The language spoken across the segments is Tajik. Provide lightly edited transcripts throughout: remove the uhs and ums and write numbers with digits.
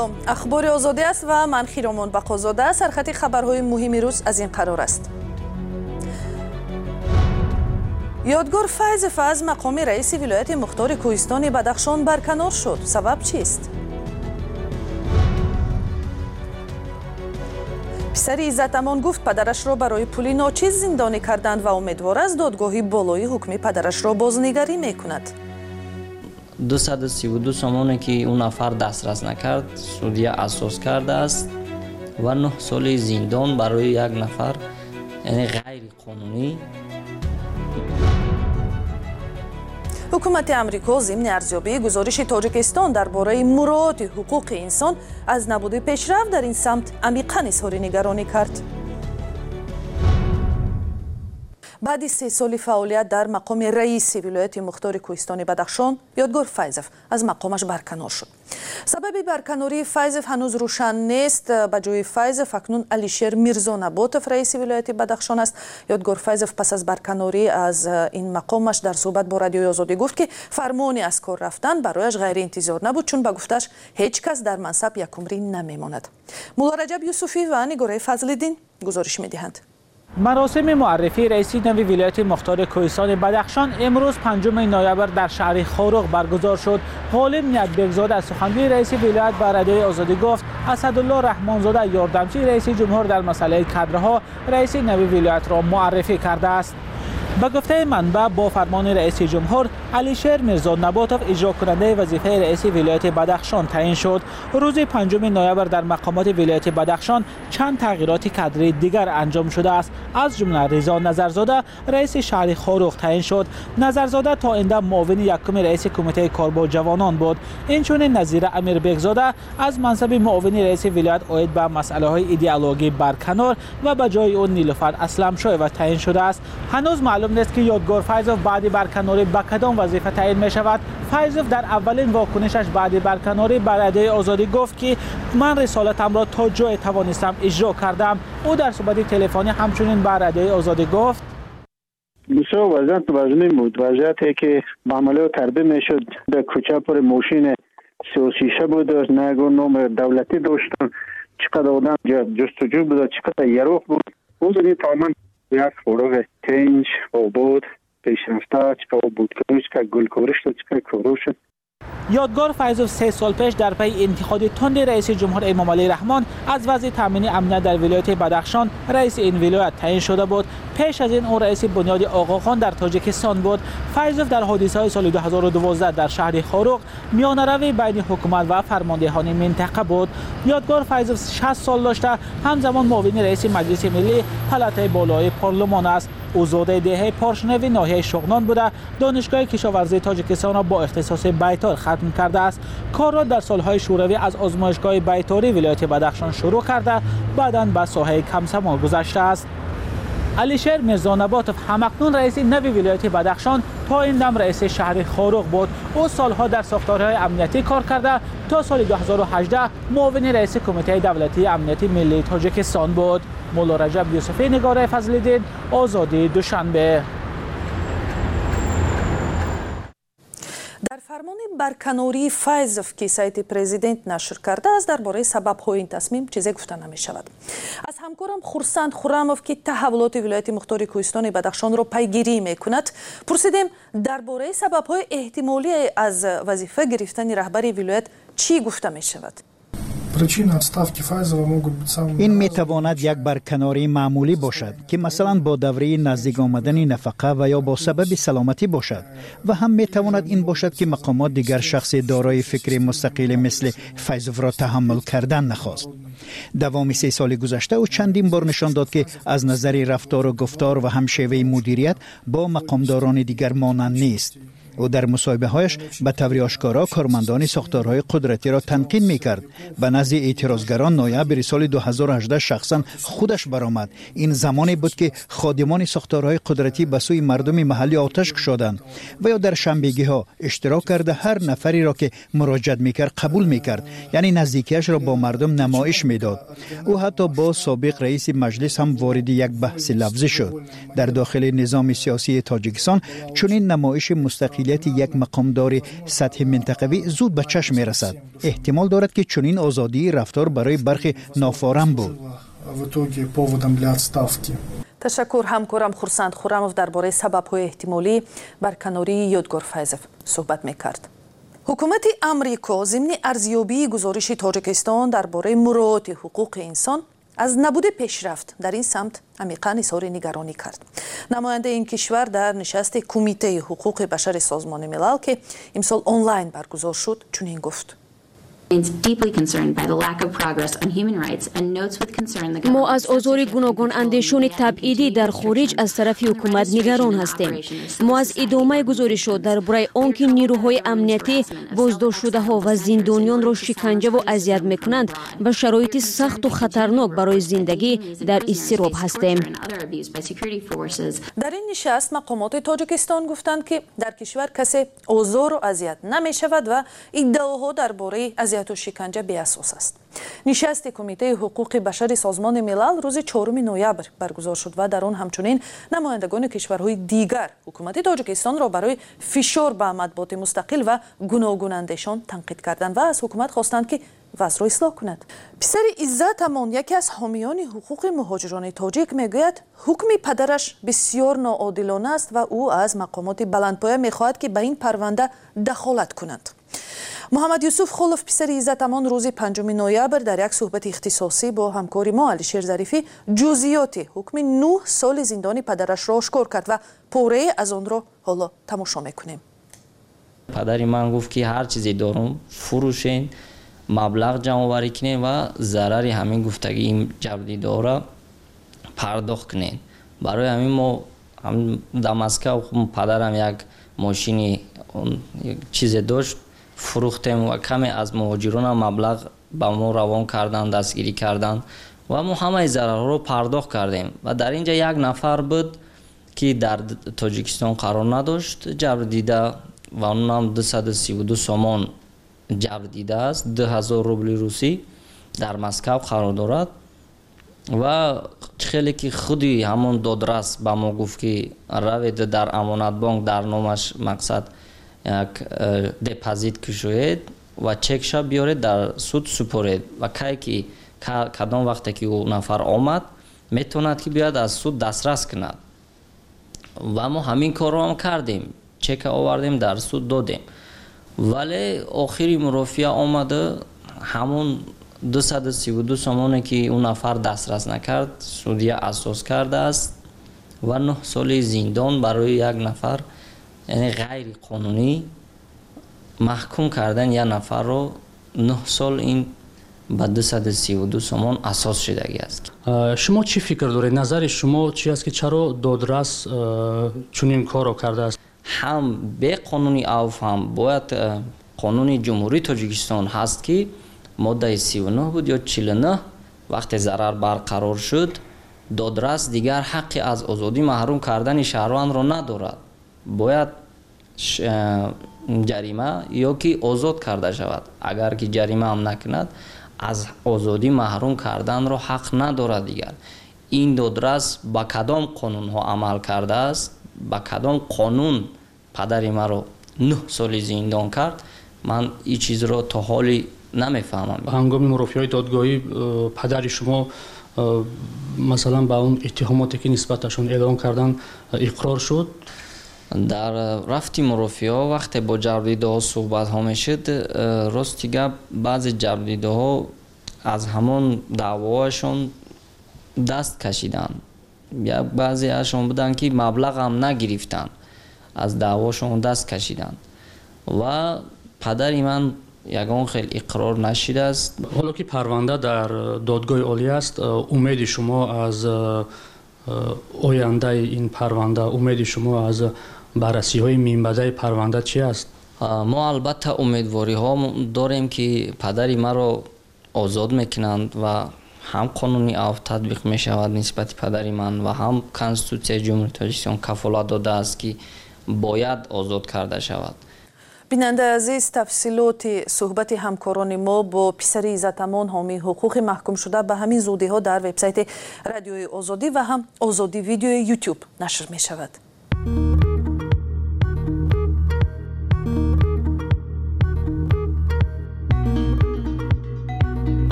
салом. ахбори озодӣ аст ва ман Хиромон Бақозода. сархати хабарҳои муҳими рӯз аз ин қарор аст. ёдгор Файзов аз мақоми раиси вилояти мухтори Кӯҳистони Бадахшон барканор шуд. сабаб чист? писари Иззатамон гуфт падарашро барои пули ночиз зиндонӣ карданд ва умедвор аст додгоҳи болои ҳукми падарашро бознигарӣ мекунад. 232 сомоне ки он нафар дастрас накард судия асос кардааст ва 9 соли зиндон барои як нафар, яъне ғайриқонунӣ. ҳукумати амрико зимни арзёбии гузориши тоҷикистон дар бораи муроати ҳуқуқи инсон аз набуди пешрафт дар ин самт амиқан изҳори нигаронӣ кард. баъди 3 соли фаъолият дар мақоми раиси вилояти мухтори Кӯҳистони Бадахшон, ёдгор Файзов аз мақомаш барканор шуд. сабаби барканории Файзов ҳанӯз рӯшан нест. ба ҷои Файзов акнун Алишер Мирзонаботов раиси вилояти Бадахшон аст. ёдгор Файзов пас аз барканорӣ аз ин мақомаш дар суҳбат бо радиои Озодӣ гуфт ки фармони аз кор рафтан барояш ғайриинтизор набуд, чун ба гуфташ ҳеҷ кас дар мансаб якумрӣ намемонад. мулло Раҷаб Юсуфӣ ва Нигораи Фазлиддин гузориш медиҳанд. مراسم معرفی رئیس نوی ولایت مختار کوهستان بدخشان امروز 5 نوامبر در شهر خاروق برگزار شد. غالب نیکبکزاده از سخنگوی رئیس ولایت به رادیوی آزادی گفت اسدالله رحمانزاده یاردمچی رئیس جمهور در مسئله کادرها رئیس نوی ولایت را معرفی کرده است. به گفته منبع با فرمان رئیس جمهور علیشیر میرزانباتوف اجرا کننده وظیفه رئیس ولایت بدخشان تعیین شد. روز 5 نوامبر در مقامات ولایت بدخشان چند تغییرات کادری دیگر انجام شده است. از جمله رضا نظرزاده رئیس شهر خاروق تعیین شد. نظرزاده تا آینده معاون یکم رئیس کمیته کار با جوانان بود. اینچنین نظیر امیربکزاده از منصب معاون رئیس ولایت عاید به مسئله های ایدئولوژی برکنار و به جای آن نیلوفر اسلمشایوا تعیین شده است. هنوز معلوم نیست که یادگار فیضوف بعد برکناری به کدام وظیفه تعیین می شود. فیضوف در اولین واکنشش بعد برکناری به رادیوی آزادی گفت که من رسالتم را تا جای توانستم اجرا کردم. او در صحبت تلفنی همچنین به رادیوی آزادی گفت بسیار وضعیت وضعی بود. وضعیتی که معامله تربیه می شد در کوچه پر ماشین سیاسیشه بود، نگون نام دولتی داشتن، چقدر آدم جستجو بود، چقدر یروق بود. اون زنی تماما یک فروغ تنج آباد پیشرفته، چقدر بود کنوش که گل کورش شد، چقدر کورو شد. یادگار فیضوف 3 سال پیش در پی انتخاب تند رئیس جمهور امام علی رحمان از وضع تامین امنیت در ولایت بدخشان رئیس این ولایت تعیین شده بود. پیش از این او رئیس بنیاد آقاخان در تاجیکستان بود. فیضوف در حادثه‌های سال 2012 در شهر خاروق میانه‌روی بین حکومت و فرماندهان منطقه بود. یادگار فیضوف 60 سال داشته، همزمان معاون رئیس مجلس ملی پلاتای بالای پارلمان است. او زاده دهه پارشنوی ناحیه شغنان بوده. دانشگاه کشاورزی تاجیکستان را با اختصاص بیطار ختم کرده است. کار را در سالهای شوروی از آزمایشگاه بیطاری ولایت بدخشان شروع کرده، بعداً به ساحه کمسما گذشته است. علیشیر میرزانباتوف همکنون رئیس نوی ولایت بدخشان تا این دم رئیس شهر خاروق بود. او سالها در ساختارهای امنیتی کار کرده. تا سال 2018 معاون رئیس کمیته دولتی امنیتی ملی تاجیکستان بود. مولو رجب یوسفی، نگاره فضل‌الدین، آزادی، دوشنبه. дар фармони барканории Файзов ки сайти президент нашр кардааст дар бораи сабабҳои ин тасмим чизе гуфта намешавад. аз ҳамкорам Хурсанд Хуррамов ки таҳаввулоти вилояти мухтори Кӯҳистони Бадахшонро пайгирӣ мекунад пурсидем дар бораи сабабҳои эҳтимолӣ аз вазифа гирифтани раҳбари вилоят чӣ гуфта мешавад. این می تواند یک برکناری معمولی باشد که مثلا با دوره نزدیک آمدن نفقه و یا با سبب سلامتی باشد و هم می تواند این باشد که مقامات دیگر شخص دارای فکر مستقل مثل فیضوف را تحمل کردن نخواست. دوام 3 سال گذشته او چندین بار نشان داد که از نظر رفتار و گفتار و هم شیوه مدیریت با مقامداران دیگر مانند نیست. او در مصاحبه هایش به طور آشکارا کارمندان ساختارهای قدرتی را تنقید می‌کرد. به نزد اعتراضگران نوامبر سال 2018 شخصا خودش برآمد. این زمانی بود که خادمان ساختارهای قدرتی به سوی مردم محلی آتش کشیدند و یا در شنبگی‌ها اشتراک کرده هر نفری را که مراجعت می‌کرد قبول می‌کرد، یعنی نزدیکیش را با مردم نمایش می‌داد. او حتی با سابق رئیس مجلس هم وارد یک بحث لفظی شد. در داخل نظام سیاسی تاجیکستان چنین نمایش مستقل مسئولیت یک مقامدار سطح منطقوی زود به چشم می رسد. احتمال دارد که چنین آزادی رفتار برای برخی نافارم بود. تشکر. همکارم خورسند خورمов درباره سبب‌های احتمالی برکناری یادگار فیضов صحبت می‌کرد. حکومت امریکا ضمن ارزیابی گزارش تاجیکستان درباره مراعات حقوق انسان از نبود پیشرفت در این سمت عمیقاً اظهار نگرانی کرد. نماینده این کشور در نشست کمیته حقوق بشر سازمان ملل که امسال آنلاین برگزار شد چنین گفت: ما از آزار گوناگون اندیشان تبعیدی در خارج از طرف حکومت نگران هستیم. ما از ادامه گزارشات درباره آنکه نیروهای امنیتی بازداشت شده ها و زندانیان را شکنجه و اذیت میکنند و شرایط سخت و خطرناک برای زندگی در اضطراب هستیم. در این نشست مقامات تاجیکستان گفتند که در کشور کسی آزار و اذیت نمی شود و ادعاها درباره اذیت و شکنجه بی اساس است. نشست کمیته حقوق بشر سازمان ملل روز 4 نوامبر برگزار شد و در آن همچنین نمایندگان کشورهای دیگر حکومت تاجیکستان را برای فشار به مطبوعات مستقل و گوناگون اندیشان تنقید کردند و از حکومت خواستند که وضع را اصلاح کند. پسر عزت امان یکی از حامیان حقوق مهاجران تاجیک میگوید حکم پدرش بسیار ناعادلانه است و او از مقامات بلندپایه میخواهد که به این پرونده دخالت کنند. محمد یوسف خلف پسر عزت امان روز 5 نوامبر در یک صحبت اختصاصی با همکار ما علیشیر ظریفی جزئیات حکم 9 سال زندان پدرش را آشکار کرد و پاره از آن را حالا تماشا میکنیم. پدری من گفت که هر چیزی دارم فروشین، مبلغ جمع آوری کنین و ضرر همین گفتگی این جبردیدار را پرداخت کنین. برای همین ما در مسکو پدرم یک ماشینی یک چیز داشت فروختیم و کمی از مهاجران مبلغ با ما روان کردن، دستگیری کردن و ما همه ضررها رو پرداخت کردیم. و در اینجا یک نفر بود که در تاجیکستان قرار نداشت، جبر دیده و اون هم 232 سومون جبر دیده است، 2000 روبل روسی در مسکو قرار دارد. و خیلی که خودی همون دادرس با ما گفت که روید در امانت بانک در نامش مقصد یک دپازیت کشوید و چکشا بیارید در سود سپرید و که کدام وقتی که او نفر آمد میتوند که بیاد از سود دسترس کند. و ما همین کار رو هم کردیم، چک آوردیم در سود دادیم. ولی آخری مرافعه آمده همون 232 سومونی که اون نفر دسترس نکرد سودیه اساس کرده است و 9 سال زندان برای یک نفر، یعنی غیر قانونی محکوم کردن یک نفر رو 9 سال این با 232 سومون اساس شدگی است. شما چی فکر دارید؟ نظر شما چی است که چرا دادرس چنین کار رو کرده است؟ هم به قانونی اوف هم باید قانون جمهوری تاجیکستان هست که ماده 39 بود یا 49 وقتی ضرر برقرار شد دادرس دیگر حقی از آزادی محروم کردن شهروند را ندارد. باید جریمه یا که آزاد کرده شود. اگر که جریمه هم نکند از آزادی محروم کردن را حق ندارد. دیگر این دادرس با کدام قانون ها عمل کرده است، با کدام قانون پدری ما رو 9 سال زندان کرد، من این چیز رو تا حالی نمیفهمم. هنگام مرافعه دادگاهی پدر شما مثلا با اون اتهاماتی که نسبتشون اعلام کردن اقرار شد؟ در رفتی مرافعه وقتی با جبردیده ها صحبت ها میشد، راستی گپ بعضی جبردیده ها از همون دعواشون دست کشیدن. یا بعضی هاشون بودن که مبلغ هم نگرفتن، از دعواشون دست کشیدن و پدری من یگان خیلی اقرار نشده است. حالا که پرونده در دادگاه عالی است، امید شما از آینده این پرونده، امید شما از بررسی های منبع پرونده چی است؟ ما البته امیدواری ها داریم که پدری ما را آزاد میکنند و هم قانونی اوف تطبیق می شود نسبت پدری من و هم کنستیتوسیون جمهوری تاجیکستان کفالت داده است که باید آزاد کرده شود. بیننده عزیز، تفصیلات صحبت همکاران ما با پسر عزت امان حامی حقوق محکوم شده به همین زودی ها در وبسایت رادیوی آزادی و هم آزادی ویدیو یوتیوب نشر می شود.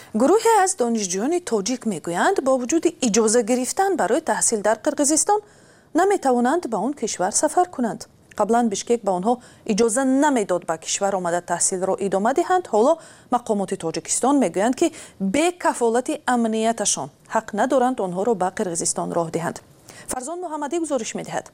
گروهی از دانشجویان تاجیک میگویند با وجود اجازه گرفتن برای تحصیل در قرقیزستان نمیتوانند به اون کشور سفر کنند. قبلا بشکک به آنها اجازه نمیداد به کشور آمده تحصیل را ادامه دهند. حالا مقامات تاجیکستان میگویند که به کفالت امنیتشان حق ندارند آنها را به قرقیزستان راه دهند. فرزان محمدی گزارش میدهد.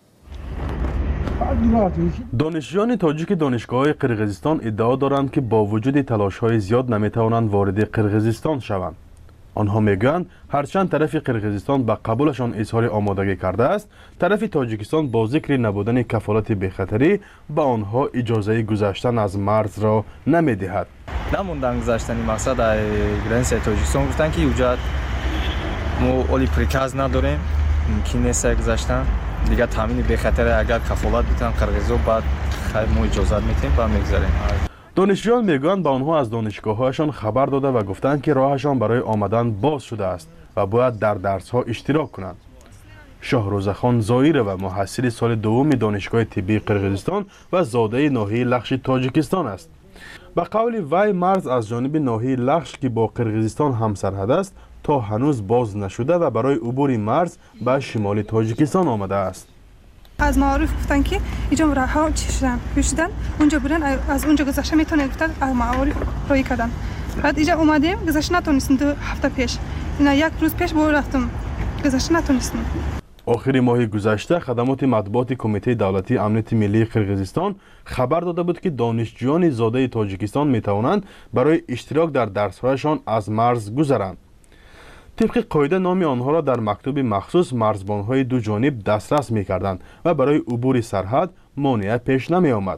دانشجویان تاجیک دانشگاه‌های قرقیزستان ادعا دارند که با وجود تلاش‌های زیاد نمی‌توانند وارد قرقیزستان شوند. آنها میگویند هرچند طرف قرقیزستان به قبولشان اظهار آمادگی کرده است، طرف تاجیکستان با ذکر نبودن کفالت بی‌خطری به آنها اجازه گذشتن از مرز را نمی‌دهد. نموندن گذشتن مقصد در گرانسای تاجیکستان گفتن که وجود ما اولی پریکاز نداریم، ممکن نیست گذشتن. دیگه تامین بی‌خطر اگر کفالت بدن قرقیزستان بعد ما اجازه میتیم با میگذاریم. دانشجویان میگویند به آنها از دانشگاه‌هایشان خبر داده و گفتند که راهشان برای آمدن باز شده است و باید در درس‌ها اشتراک کنند. شاهروزخان زایره و محصل سال دوم دانشگاه طبی قرقیزستان و زاده ناحیه لخش تاجیکستان است. به قول وی مرز از جانب ناحیه لخش که با قرقیزستان همسرحد است تا هنوز باز نشده و برای عبور مرز به شمال تاجیکستان آمده است. از معارف گفتن که اینجا راه چی شدن اونجا برن، از اونجا گذشته میتونه گفتن از معارف رای کردن. بعد اینجا اومدیم گذشته نتونستیم 2 هفته پیش، اینا 1 روز پیش بود رفتم گذشته نتونستیم. آخر ماه گذشته خدمات مطبوعات کمیته دولتی امنیت ملی قرقیزستان خبر داده بود که دانشجویان زاده تاجیکستان میتوانند برای اشتراک در درس‌هایشان از مرز گذرند. طبق قاعده نام آنها را در مکتوب مخصوص مرزبان‌های دو جانب دسترس می‌کردند و برای عبور سرحد مانع پیش نمی آمد.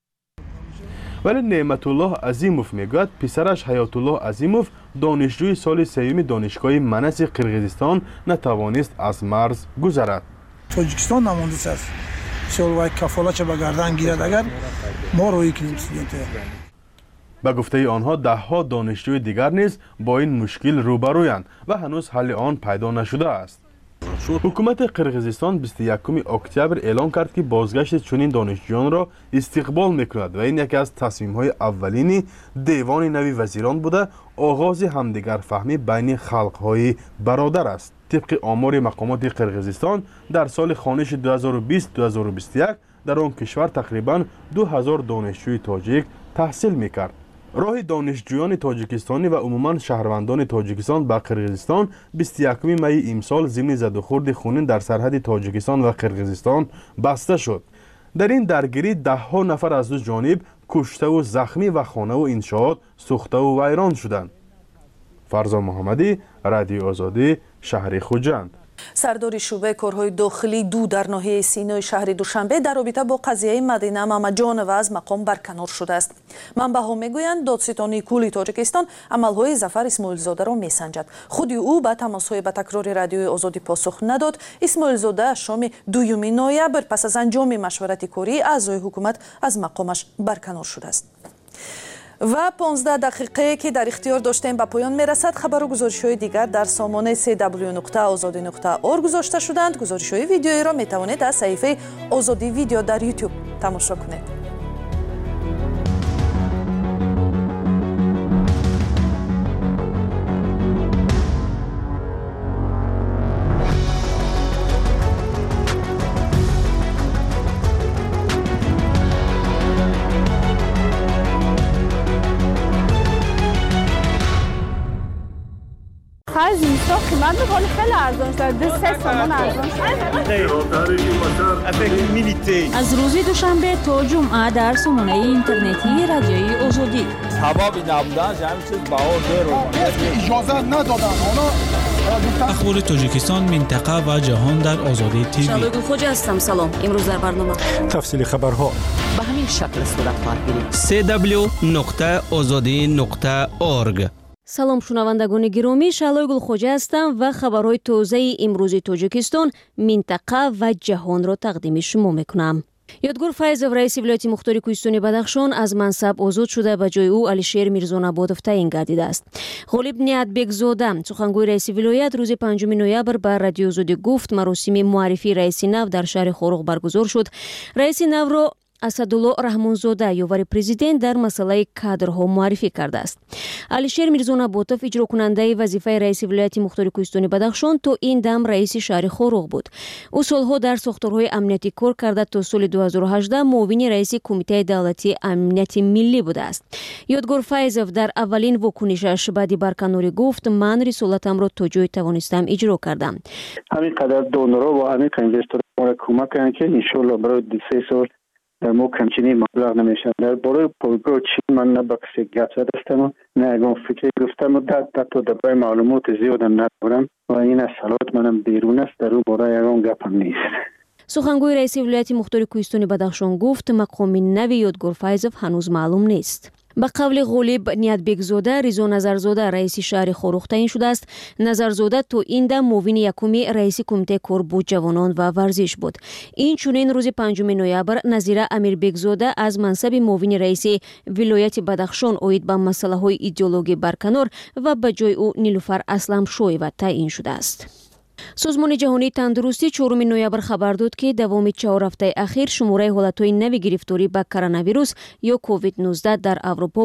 ولی نعمت الله عظیموف میگوید پسرش حیات الله عظیموف دانشجوی سال سوم دانشگاه منس قرقیزستان نتوانست از مرز گذرد. تاجیکستان نمانده است. سال کفالت به گردن گیرد اگر ما روی کنیم. به گفته آنها دهها دانشجوی دیگر نیز با این مشکل روبرویند و هنوز حل آن پیدا نشده است. حکومت قرقیزستان 21 اکتبر اعلام کرد که بازگشت چنین دانشجویان را استقبال میکند و این یکی از تصمیم‌های اولین دیوان نوی وزیران بوده آغاز همدیگر فهمی بین خلق‌های برادر است. طبق آمار مقامات قرقیزستان در سال خوانش 2020-2021 در آن کشور تقریباً 2000 دانشجوی تاجیک تحصیل میکرد. راه دانشجویان تاجیکستانی و عموما شهروندان تاجیکستان به قرقیزستان 21 می امسال ضمن زد و خورد خونین در سرحد تاجیکستان و قرقیزستان بسته شد. در این درگیری دهها نفر از دو جانب کشته و زخمی و خانه و انشاءات سوخته و ویران شدند. فرزان محمدی، رادیو آزادی، شهر خوجند. سردار شعبه کارهای داخلی دو در ناحیه سینای شهر دوشنبه در رابطه با قضیه مدینه محمدجانова از مقام برکنار شده است. منبع‌ها میگویند دادستانی کلی تاجیکستان عملهای ظفر اسماعیلزاده را میسنجد. خود او به تماس‌های به تکرار رادیوی آزادی پاسخ نداد. اسماعیلزاده شام 2 نوامبر پس از انجام مشورت کاری اعضای حکومت از مقامش برکنار شده است. و 15 دقیقه که در اختیار داشتیم به پایان میرسد. خبر و گزارش‌های دیگر در سامانه www.azadi.org گذاشته شدند. گزارش‌های ویدیویی را میتوانید از صفحه آزادی ویدیو در یوتیوب تماشا کنید. زمستان قیمت میکنه خیلی ارزان شده 3 تومان ارزان شده. از روز دوشنبه تا جمعه در سامانه اینترنتی رادیوی آزادی سبب نبودن همین چیز بهار اجازه ندادن اخبار تاجیکستان منطقه و جهان در آزادی تیوی. شالوی خوجه هستم. سلام. امروز در برنامه تفصیل خبرها به همین شکل صورت خواهد گرفت. www.azadi.org. سلام شنوندگان گرامی، شالوی گلخوجه هستم و خبرهای تازه امروز تاجیکستان، منطقه و جهان را تقدیم شما میکنم. یادگار فیضов رئیس ولایت مختار کوهستان بدخشان از منصب آزاد شده و جای او علیشیر میرزانابادov تعیین گردیده است. غالب نیتبکزاده سخنگوی رئیس ولایت روز 5 نوامبر بر رادیو آزادی گفت مراسم معرفی رئیس نو در شهر خوروغ برگزار شد. رئیس نو را асадулло раҳмонзода ёвари президент дар масъалаи кадрҳо муаррифӣ кардааст. алишер мирзонаботов иҷрокунандаи вазифаи раиси вилояти мухтори кӯҳистони Бадахшон то ин дам раиси шаҳри Хоруғ буд. ӯ солҳо дар сохторҳои амнияти кор карда то соли 2018 муовини раиси кумитаи давлатии амнияти миллӣ будааст. ёдгор Файзов дар аввалин вокунишаш баъди барканорӣ гуфт: ман рисолатамро то ҷое тавонистам иҷро кардам. ҳамин қадар донорҳо ва ҳамин инвесторҳо кӯмак карданд ки иншоалло барои 2-3 сол мо камчинии маблағ намешавад. дар бораи пойгоҳ чӣ ман на ба касе гап задастаму на ягон фикре гуфтаму ҳатто дар бораи маълумоти зиёдам надорам ва ин аз салоҳат манам берун аст. дар ӯ бора ягон гапам нест. сухангӯи раиси вилояти мухтори кӯҳистони Бадахшон гуфт: мақоми нави ёдгор Файзов ҳанӯз маълум нест. ба қавли ғолиб Ниятбекзода, Ризо Назарзода раиси шаҳри Хоруғ таъин шудааст. Назарзода то ин дам муовини якуми раиси кумитаи кор бо ҷавонон ва варзиш буд. Инчунин рӯзи 5 ноябр Назира Амирбекзода аз мансаби муовини раиси вилояти Бадахшон оид ба масъалаҳои идеологӣ барканор ва ба ҷои ӯ Нилуфар Асламшоева таъин шудааст. созмони ҷаҳонии тандурустӣ 4 ноябр хабар дод ки давоми 4 ҳафтаи ахир шумораи ҳолатҳои нави гирифторӣ ба коронавирус ё COVID-19 дар Аврупо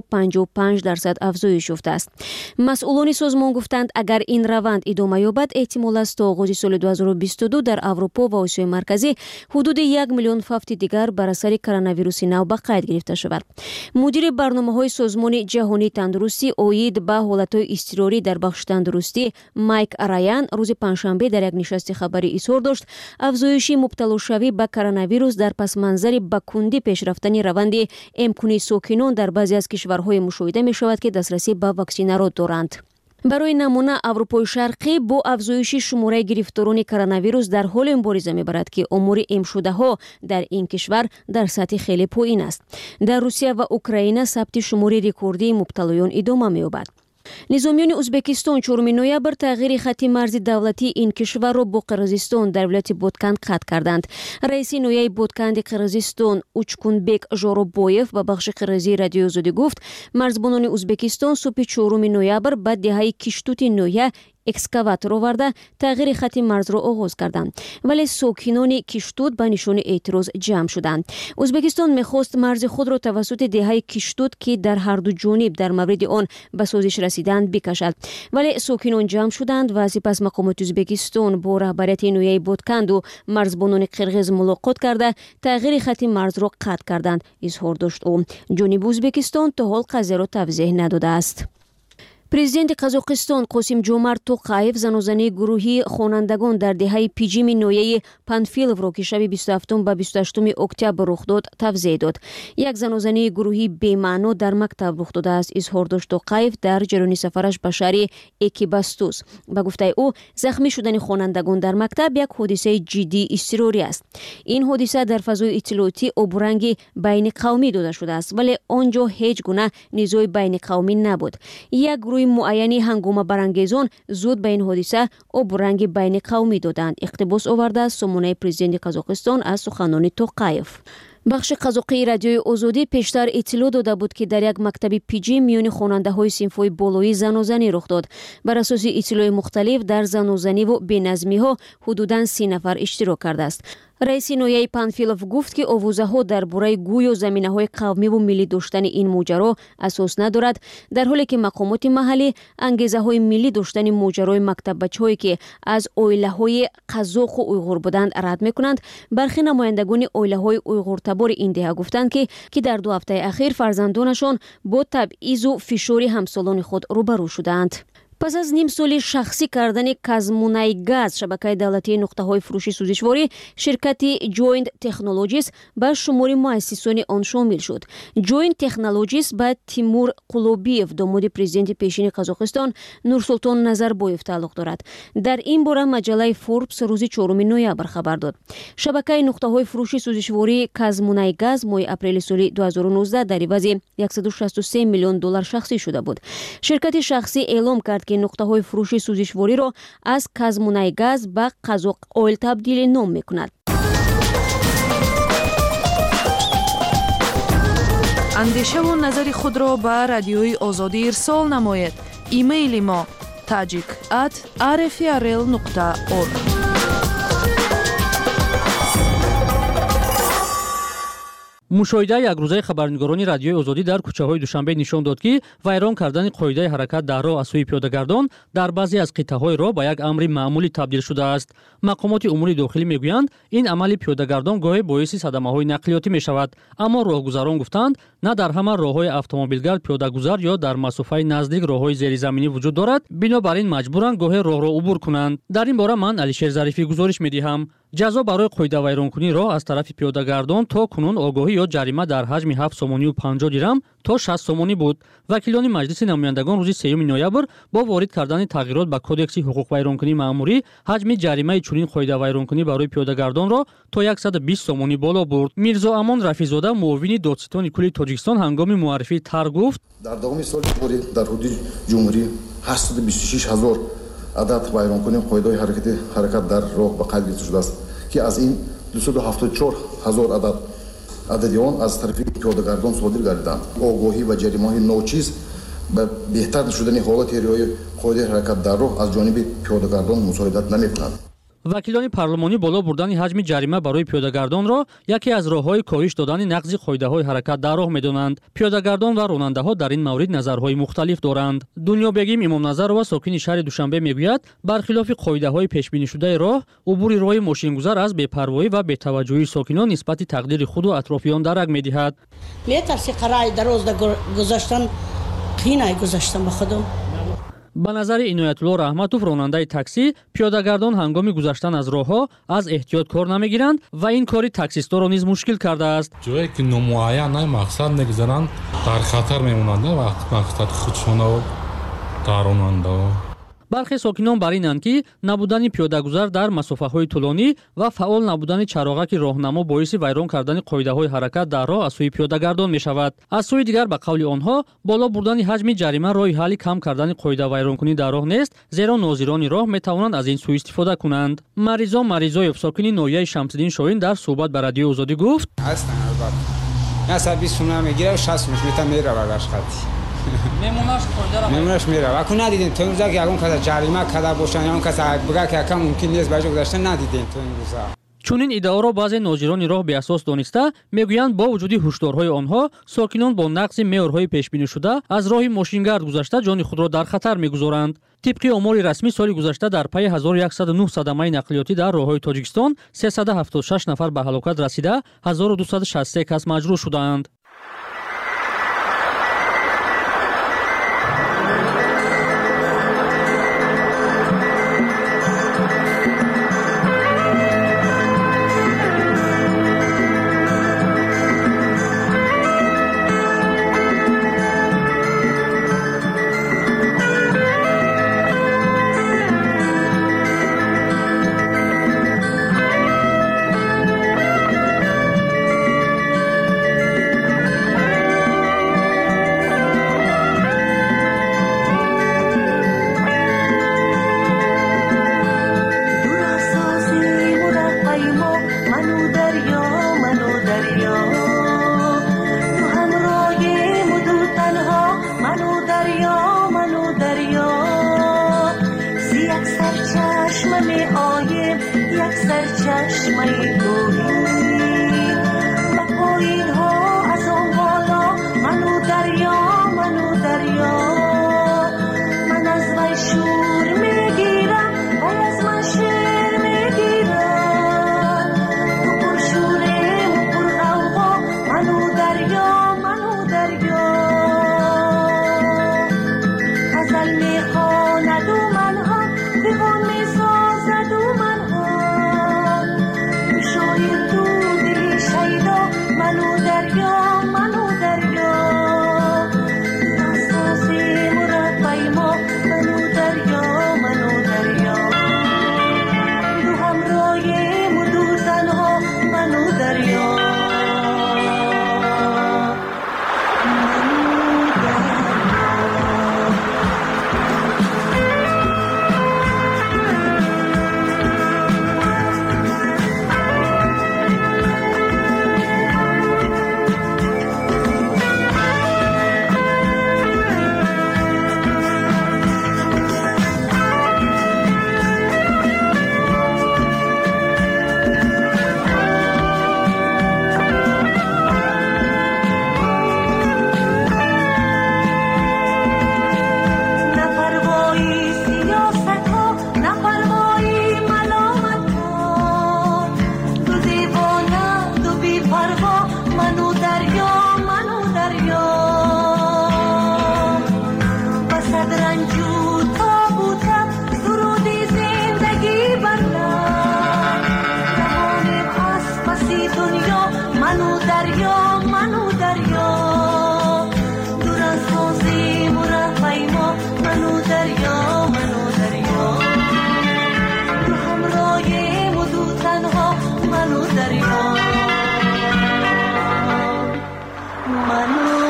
55% афзоиш ёфтааст. масъулони созмон гуфтанд, агар ин раванд идома ёбад, эҳтимол аст то оғози соли 2022 дар Аврупо ва Осиёи марказӣ ҳудуди 1 миллион фавти дигар бар асари коронавируси нав ба қайд гирифта шавад. мудири барномаҳои созмони ҷаҳонии тандурустӣ оид ба ҳолатҳои изтирорӣ дар бахши тандурустӣ Майк Раян рӯзи панҷшанбе дар як нишасти хабарӣ изҳор дошт: афзоиши мубталошавӣ ба коронавирус дар пасманзари ба кундӣ пешрафтани раванди эмкунии сокинон дар баъзе аз кишварҳое мушоҳида мешавад ки дастрасӣ ба ваксинаро доранд. барои намуна Аврупои Шарқӣ бо афзоиши шумораи гирифторони коронавирус дар ҳоле мубориза мебарад ки омори эмшудаҳо дар ин кишвар дар сатҳи хеле поин аст. дар Русия ва Украина сабти шумори рекордии мубталоён идома меёбад. низомиёни Ӯзбекистон 4 ноябр тағйири хатти марзи давлатии ин кишварро бо Қирғизистон дар вилояти Ботканд қатъ карданд. раиси нояи Ботканди Қирғизистон Учкунбек Жоробоев ба бахши Қирғизии радиои Озодӣ гуфт: марзбонони Ӯзбекистон субҳи 4 ноябр ба деҳаи Киштути ноя экскаватор оварда тағйири хатти марзро оғоз карданд, вале сокинони Киштут ба нишони эътироз ҷамъ шуданд. Ӯзбекистон мехост марзи худро тавассути деҳаи Киштут ки дар ҳарду ҷониб дар мавриди он ба созиш расиданд бикашад, вале сокинон ҷамъ шуданд ва сипас мақомоти Ӯзбекистон бо раҳбарияти нояи Ботканду марзбонони қирғиз мулоқот карда тағйири хатти марзро қатъ карданд, изҳор дошт ӯ. ҷониби Ӯзбекистон то ҳол қазеро тавзеҳ надодааст. президенти Қазоқистон Қосимҷомарт Тоқаев занозании гурӯҳи хонандагон дар деҳаи пиҷими нояи Панфиловро ки шаби 27 ба 28 октябр рух дод тавзеҳ дод. як занозании гурӯҳи бемаъно дар мактаб рух додааст, изҳор дошт Тоқаев дар ҷараёни сафараш ба шаҳри Экибастуз. ба гуфтаи ӯ, захмӣ шудани хонандагон дар мактаб як ҳодисаи ҷиддии изтирорӣ аст. ин ҳодиса дар фазои иттилоотӣ обуранги байниқавмӣ дода шудааст, вале он ҷо ҳеҷ гуна низои байниқавмӣ набуд. як гурӯҳи муайяни ҳангомабарангезон зуд ба ин ҳодиса обуранги байниқавмӣ доданд, иқтибос овардааст сомонаи президенти Қазоқистон аз суханони Тоқаев. бахши қазоқии радиои Озодӣ пештар иттилоъ дода буд ки дар як мактаби пиҷӣ миёни хонандаҳои синфҳои болоӣ занозанӣ рух дод. бар асоси иттилоъи мухталиф дар занозаниву беназмиҳо ҳудудан 30 нафар иштирок кардааст. раиси нояи Панфилов гуфт ки овозаҳо дар бораи гӯё заминаҳои қавмиву миллӣ доштани ин моҷаро асос надорад, дар ҳоле ки мақомоти маҳаллӣ ангезаҳои миллӣ доштани моҷарои мактаббачаҳое ки аз оилаҳои қазоқу уйғур буданд рад мекунанд. бархи намояндагони оилаҳои уйғуртабори ин деҳа гуфтанд ки дар 2 ҳафтаи ахир фарзандонашон бо табъизу фишори ҳамсолони худ рӯбарӯ шудаанд. пас аз ним соли шахсӣ кардани Казмунайгаз, шабакаи давлатии нуқтаҳои фурӯши сӯзишворӣ, ширкати Joint Technologies ба шумори муассисони он шомил шуд. Joint Technologies ба Тимур Қулобиев, домоди президенти пешини Қазоқистон Нурсултон Назарбоев тааллуқ дорад. дар ин бора маҷалаи Forbes рӯзи 4 ноябр хабар дод. шабакаи нуқтаҳои фурӯши сӯзишвории Казмунайгаз моҳи апрели соли 2019 дар ивази $163 миллион шахсӣ шуда буд. ширкати шахсӣ эълом кард ки нуқтаҳои фурӯши сӯзишвориро аз Казмунайгаз ба Қазоқ Ойл табдилӣ ном мекунад. андешаву назари худро ба радиои Озодӣ ирсол намоед. имейли мо tajik@rfrl.org мушоҳидаи якрӯзаи хабарнигорони радиои озодӣ дар кӯчаҳои душанбе нишон дод, ки вайрон кардани қоидаи ҳаракат дар роҳ аз сӯи пиёдагардон дар баъзе аз қиттаҳои роҳ ба як амри маъмулӣ табдил шудааст. мақомоти умури дохилӣ мегӯянд, ин амали пиёдагардон гоҳе боиси садамаҳои нақлиётӣ мешавад, аммо роҳгузарон гуфтанд, на дар ҳама роҳҳои автомобилгард пиёдагузар ё дар масофаи наздик роҳҳои зеризаминӣ вуҷуд дорад, бинобар ин маҷбуранд гоҳе роҳро убур кунанд. дар ин бора ман Алишер Зарифӣ гузориш медиҳам. ҷазо барои қоидавайронкунии роҳ аз тарафи пиёдагардон то кунун огоҳӣ ё ҷарима дар ҳаҷми 7.50 дирам то 60 сомонӣ буд. вакилони маҷлиси намояндагон рӯзи 3 ноябр бо ворид кардани тағйирот ба кодекси ҳуқуқвайронкунии маъмурӣ ҳаҷми ҷаримаи чунин қоидавайронкунӣ барои пиёдагардонро то 120 сомонӣ боло бурд. мирзо Амон Рафизода, муовини додситони кулли Тоҷикистон, ҳангоми муаррифии тар гуфт: дар давоми соли ҷорӣ дар ҳудуди ҷумҳурӣ 826 000 адад вайронкунии қоидаҳои ҳаракат дар роҳ ба қайд гирифта шудааст, ки аз ин 274 000 адади он аз тарафи пиёдагардон содир гардиданд. огоҳӣ ва ҷаримаҳои ночиз ба беҳтар шудани ҳолати риояи қоидаи ҳаракат дар роҳ аз ҷониби пиёдагардон мусоидат намекунад. вакилони парлумонӣ боло бурдани ҳаҷми ҷарима барои пиёдагардонро яке аз роҳҳои коҳиш додани нақзи қоидаҳои ҳаракат дар роҳ медонанд. пиёдагардон ва ронандаҳо дар ин маврид назарҳои мухталиф доранд. Дунёбегим Имомназарова, сокини шаҳри Душанбе, мегӯяд, бархилофи қоидаҳои пешбинишудаи роҳ, убури роҳи мошингузар аз бепарвоӣ ва бетаваҷҷӯҳии сокинон нисбати тақдири худу атрофиён дарак медиҳад. метарси қараи дарозда гузаштан қиинай гузаштан ба худам. ба назари Иноятулло Раҳматов, ронандаи таксӣ, пиёдагардон ҳангоми гузаштан аз роҳҳо аз эҳтиёт кор намегиранд ва ин кори таксистторо низ мушкил кардааст. ҷое ки номуайян мақсад мегзаранд дар хатар мемонанд мақсад худшонао дар ронандао. бархе сокинон бар инанд, ки набудани пиёдагузар дар масофаҳои тӯлонӣ ва фаъол набудани чароғаки роҳнамо боиси вайрон кардани қоидаҳои ҳаракат дар роҳ аз сӯи пиёдагардон мешавад. аз сӯи дигар, ба қавли онҳо, боло бурдани ҳаҷми ҷарима роҳи ҳалли кам кардани қоидавайронкунӣ дар роҳ нест, зеро нозирони роҳ метавонанд аз ин сӯистифода кунанд. Маризо Маризоев, сокини ноҳияи Шамсиддин Шоҳин, дар суҳбат ба радиои Озодӣ гуфт: мемонаш мерава аку надидем то имрӯза ки ягон каса ҷарима када бошанд ягон каса бигӯяд ки яка мумкин нест ба ҷо гузашта надидем то имрӯза. чунин иддаоро баъзе нозирони роҳ беасос дониста, мегӯянд бо вуҷуди ҳушдорҳои онҳо, сокинон бо нақзи меъёрҳои пешбинишуда аз роҳи мошингард гузашта ҷони худро дар хатар мегузоранд. тибқи омори расмӣ, соли гузашта дар пайи 1109 садамаи нақлиётӣ дар роҳҳои Тоҷикистон 376 нафар ба ҳалокат расида, 1263 кас маҷрӯҳ шудаанд. منو دریا منو دریا تو همراهی مدو تنها منو دریا منو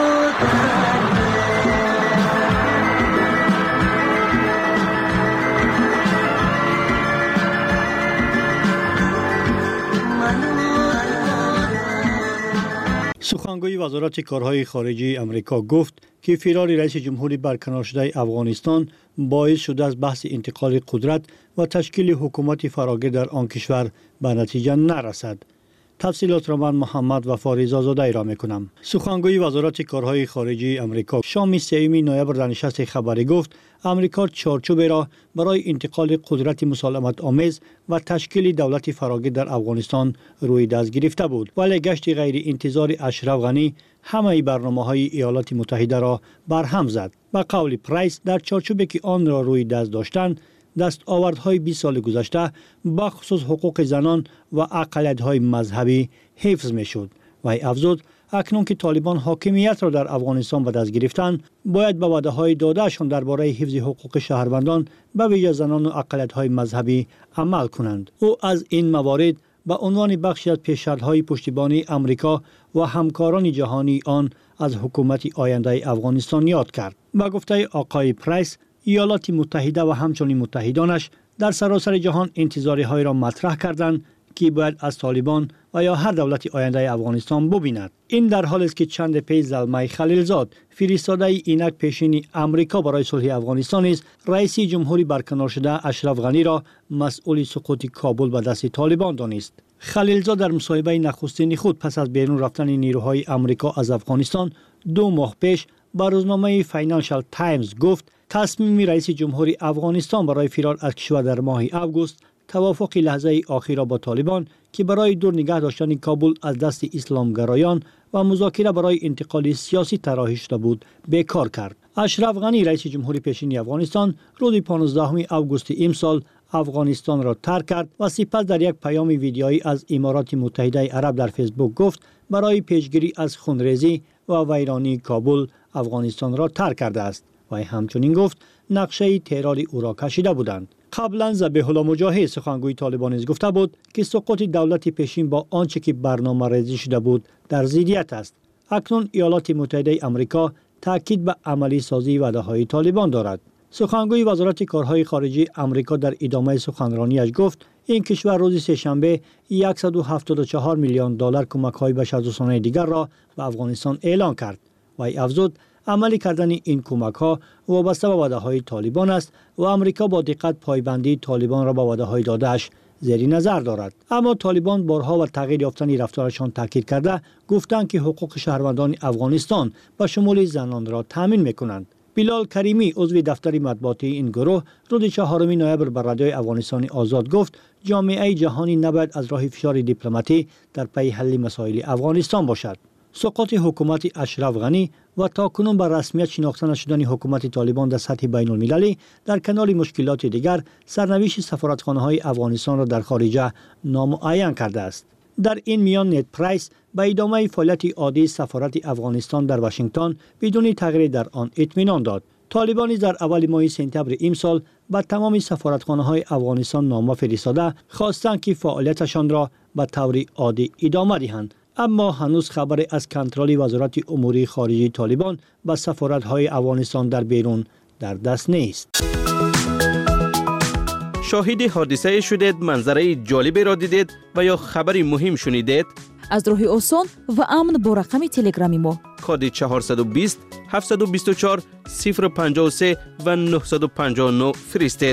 سخنگوی وزارت کارهای خارجی امریکا گفت که فرار رئیس جمهوری برکنار شده افغانستان باعث شده از بحث انتقال قدرت و تشکیل حکومت فراگیر در آن کشور به نتیجه نرسد. تفصیلات را من محمد وفاری زاده ارائه می‌کنم. سخنگوی وزارت کارهای خارجی امریکا شام 3 نوامبر در نشست خبری گفت امریکا چارچوبی را برای انتقال قدرت مسالمت آمیز و تشکیل دولت فراگیر در افغانستان روی دست گرفته بود، ولی گشت غیر انتظار اشرف غنی همه برنامه‌های ایالات متحده را برهم زد. به قول پرایس در چارچوبی که آن را روی دست داشتند دستاوردهای 20 سال گذشته با خصوص حقوق زنان و اقلیت‌های مذهبی حفظ می‌شد. و افزود اکنون که طالبان حاکمیت را در افغانستان به دست گرفتند باید به وعده‌های داده‌شان درباره حفظ حقوق شهروندان به ویژه زنان و اقلیت‌های مذهبی عمل کنند. او از این موارد به عنوان بخشی از پیشنهادهای پشتیبانی امریکا و همکاران جهانی آن از حکومت آینده افغانستان یاد کرد. با گفته آقای پرایس ایالات متحده و همچنین متحدانش در سراسر جهان انتظارهای را مطرح کردند که باید از طالبان و یا هر دولت آینده افغانستان ببیند. این در حالی است که چند پیش زلمه خلیلزاد فرستاده اینک پیشین امریکا برای صلح افغانستان است رئیس جمهوری برکنار شده اشرف غنی را مسئول سقوط کابل به دست طالبان دانست. خلیلزاد در مصاحبه نخستین خود پس از بیرون رفتن نیروهای امریکا از افغانستان 2 ماه پیش با روزنامه فاینانشال تایمز گفت تصمیم رئیس جمهوری افغانستان برای فرار از کشور در ماه آگوست توافق لحظه آخر را با طالبان که برای دور نگه داشتن کابل از دست اسلامگرایان و مذاکره برای انتقال سیاسی طراحی شده بود بیکار کرد. اشرف غنی رئیس جمهوری پیشین افغانستان روز 15 آگوست امسال افغانستان را ترک کرد و سپس در یک پیام ویدیویی از امارات متحده عرب در فیسبوک گفت برای پیشگیری از خونریزی و ویرانی کابل افغانستان را ترک کرده است و همچنین گفت نقشه ترور او را کشیده بودند. قبلا ذبیح الله مجاهد سخنگوی طالبان نیز گفته بود که سقوط دولت پیشین با آنچه که برنامه‌ریزی شده بود در ضدیت است. اکنون ایالات متحده آمریکا تاکید به عملی سازی وعده‌های طالبان دارد. سخنگوی وزارت کارهای خارجی آمریکا در ادامه سخنرانیش گفت این کشور روز سه‌شنبه 174 میلیون دلار کمک‌های بشردوستانه دیگر را به افغانستان اعلان کرد و افزود عملی کردن این کمک‌ها وابسته به وعده‌های طالبان است و آمریکا با دقت پایبندی طالبان را به وعده‌های داده‌اش زیر نظر دارد. اما طالبان بارها و تغییر یافتن رفتارشان تاکید کرده گفتند که حقوق شهروندان افغانستان به شمول زنان را تامین می‌کنند. بلال کریمی عضو دفتر مطبوعاتی این گروه روز 4 نوامبر بر رادیوی افغانستان آزاد گفت جامعه جهانی نباید از راه فشار دیپلماتی در پی حل مسائل افغانستان باشد. سقوط حکومت اشرف غنی و تاکنون بر رسمیت شناخته نشدن حکومت طالبان در سطح بین المللی در کنار مشکلات دیگر سرنوشت سفارتخانه‌های افغانستان را در خارج نامعین کرده است. در این میان نت پرایس به ادامه فعالیت عادی سفارت افغانستان در واشنگتن بدون تغییر در آن اطمینان داد. طالبان در اول ماه سپتامبر امسال به تمام سفارتخانه‌های افغانستان نامه فرستاده خواستند که فعالیتشان را به طور عادی ادامه دهند. اما هنوز خبری از کنترل وزارت امور خارجه طالبان به سفارت‌های افغانستان در بیرون در دست نیست. شاهد حادثه شدید، منظره جالبی را دیدید و یا خبری مهم شنیدید؟ از راه آسان و امن با رقم تلگرامی ما کد 420 724 053 و 959 فرستید.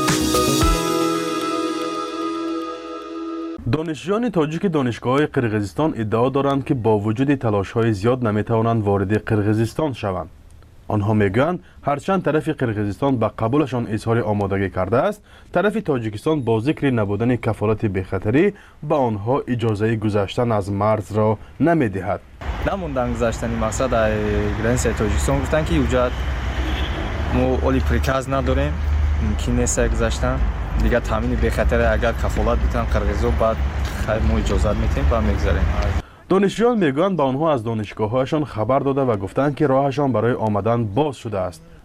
دانشجویان تاجیک دانشگاه‌های قرقیزستان ادعا دارند که با وجود تلاش‌های زیاد نمی‌توانند وارد قرقیزستان شوند. آنها میگویند هرچند طرف قرقیزستان به قبولشان اظهار آمادگی کرده است، طرف تاجیکستان با ذکر نبودن کفالت بی‌خطری به آنها اجازه گذشتن از مرز را نمی‌دهد. نموندن گذشتن مقصد در گرنس تاجیکستان گفتن که اونجا ما اولی پریکاز نداریم، ممکن نیست گذشتن. دیگه تامین بی‌خطر اگر کفالت بدن قرقیزو بعد ما اجازه میتیم و میگذاریم. دانشجویان میگویند به آنها از دانشگاه‌هایشان خبر داده و گفتند که راهشان برای آمدن باز شده است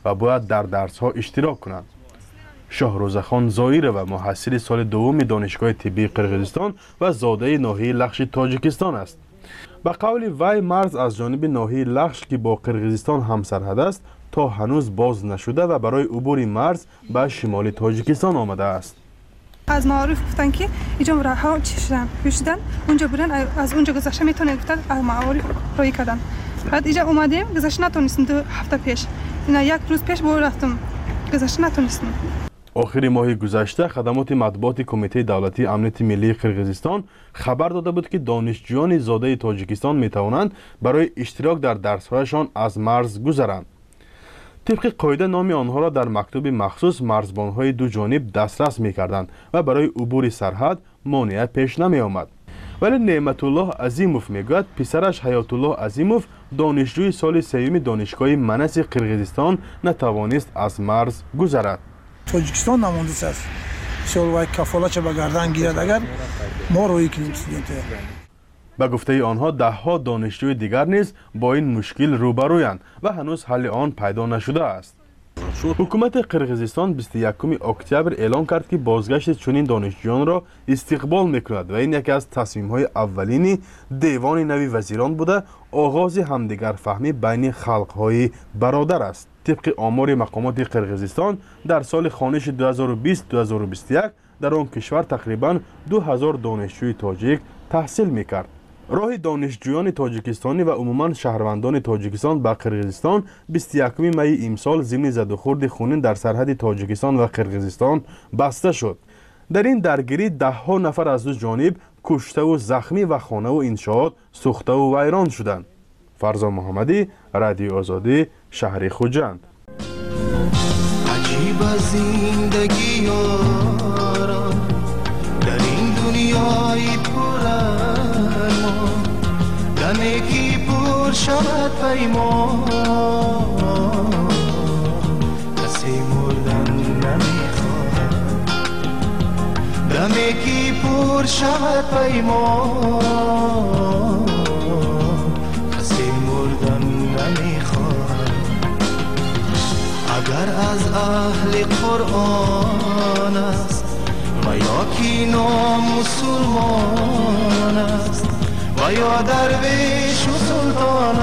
و باید در درس‌ها اشتراک کنند. شاهروزخان زائیر و محصل سال دوم دانشگاه طبی قرقیزستان و زاده ناحیه لخش تاجیکستان است. به قول وی مرز از جانب ناحیه لخش که با قرقیزستان همسرحد است تا هنوز باز نشده و برای عبور مرز به شمال تاجیکستان آمده است. از معارف گفتن که اینجا راه ها پیشیدن اونجا برن، از اونجا گذشته میتونه گفتن از معارف روی کردن. بعد اینجا اومدیم گذشته نتونستیم 2 هفته پیش، اینا 1 روز پیش بود رفتم گذشته نتونستیم. آخر ماه گذشته خدمات مطبوعات کمیته دولتی امنیت ملی قرقیزستان خبر داده بود که دانشجویان زاده تاجیکستان می توانند برای اشتراک در درس‌هایشان از مرز گذرند. طبق قاعده نام آنها را در مکتوب مخصوص مرزبان‌های دو جانب دسترس می‌کردند و برای عبور سرحد مانع پیش نمی آمد. ولی نعمت الله عظیموف میگوید پسرش حیات الله عظیموف دانشجوی سال سوم دانشگاه منس قرقیزستان نتوانست از مرز گذرد. تاجیکستان نمونده است. سوال کفالت به گردن گیرد اگر ما روی کنیم استودنت. به گفته آنها دهها دانشجوی دیگر نیز با این مشکل روبرویند و هنوز حل آن پیدا نشده است. حکومت قرقیزستان 21 اکتبر اعلام کرد که بازگشت چنین دانشجویان را استقبال میکند و این یکی از تصمیم‌های اولین دیوان نوی وزیران بوده آغاز همدیگر فهمی بین خلق‌های برادر است. طبق آمار مقامات قرقیزستان در سال خوانش 2020-2021 در آن کشور تقریباً 2000 دانشجوی تاجیک تحصیل میکرد. راه دانشجویان تاجیکستانی و عموماً شهروندان تاجیکستان به قرقیزستان 21 می امسال ضمن زد و خورد خونین در سرحد تاجیکستان و قرقیزستان بسته شد. در این درگیری دهها نفر از دو جانب کشته و زخمی و خانه و انشاءات سوخته و ویران شدند. فرزا محمدی، رادیو آزادی، شهر خوجند. عجیب زندگی یارا در این دنیای پرارمان دمی کی پر شود پیمان کسی مردن نمیخواد دمی کی پر شود پیمان کسی مردن نمیخواد اگر از اهل قرآن است و یا کی مسلمان است و یا درویش و سلطان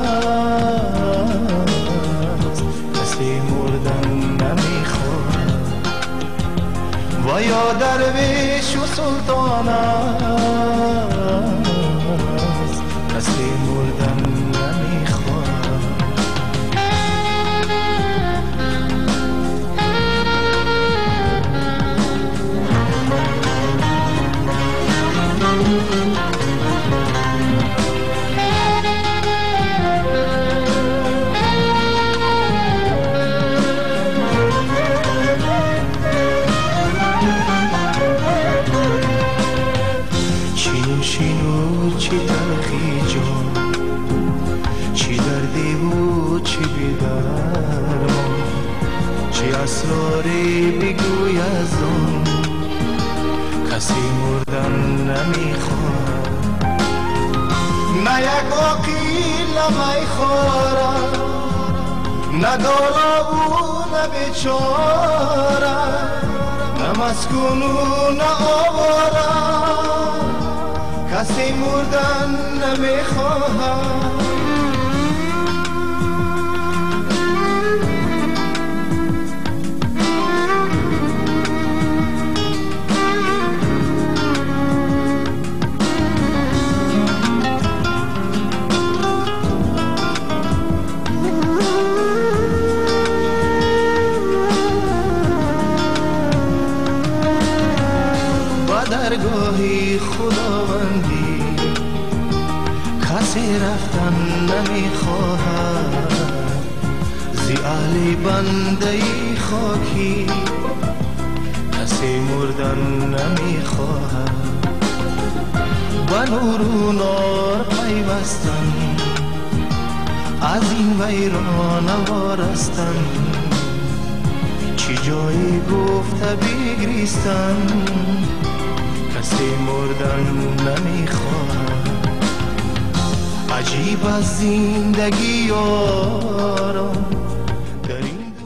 است کسی مردن نمیخواد و یا درویش و سلطان است کسی مردن نمیخواد چی تلخی جان چی دردی بود چی بیدرمان چی اسراری بگوی از اون کسی مردن نمیخواد نه یک عقیل نمیخورم نه دالا و نه بیچاره نه مسکون و نه آوارم کسی مردن نمیخواهم با درگاهی خداوندی کسی رفتن نمیخواهد زی اهل بنده خاکی کسی مردن نمیخواهد با نور و نار پیوستن از این ویران وارستن چی جایی گفته بگریستن کسی مردن نمیخواد عجیب از زندگی یارا در این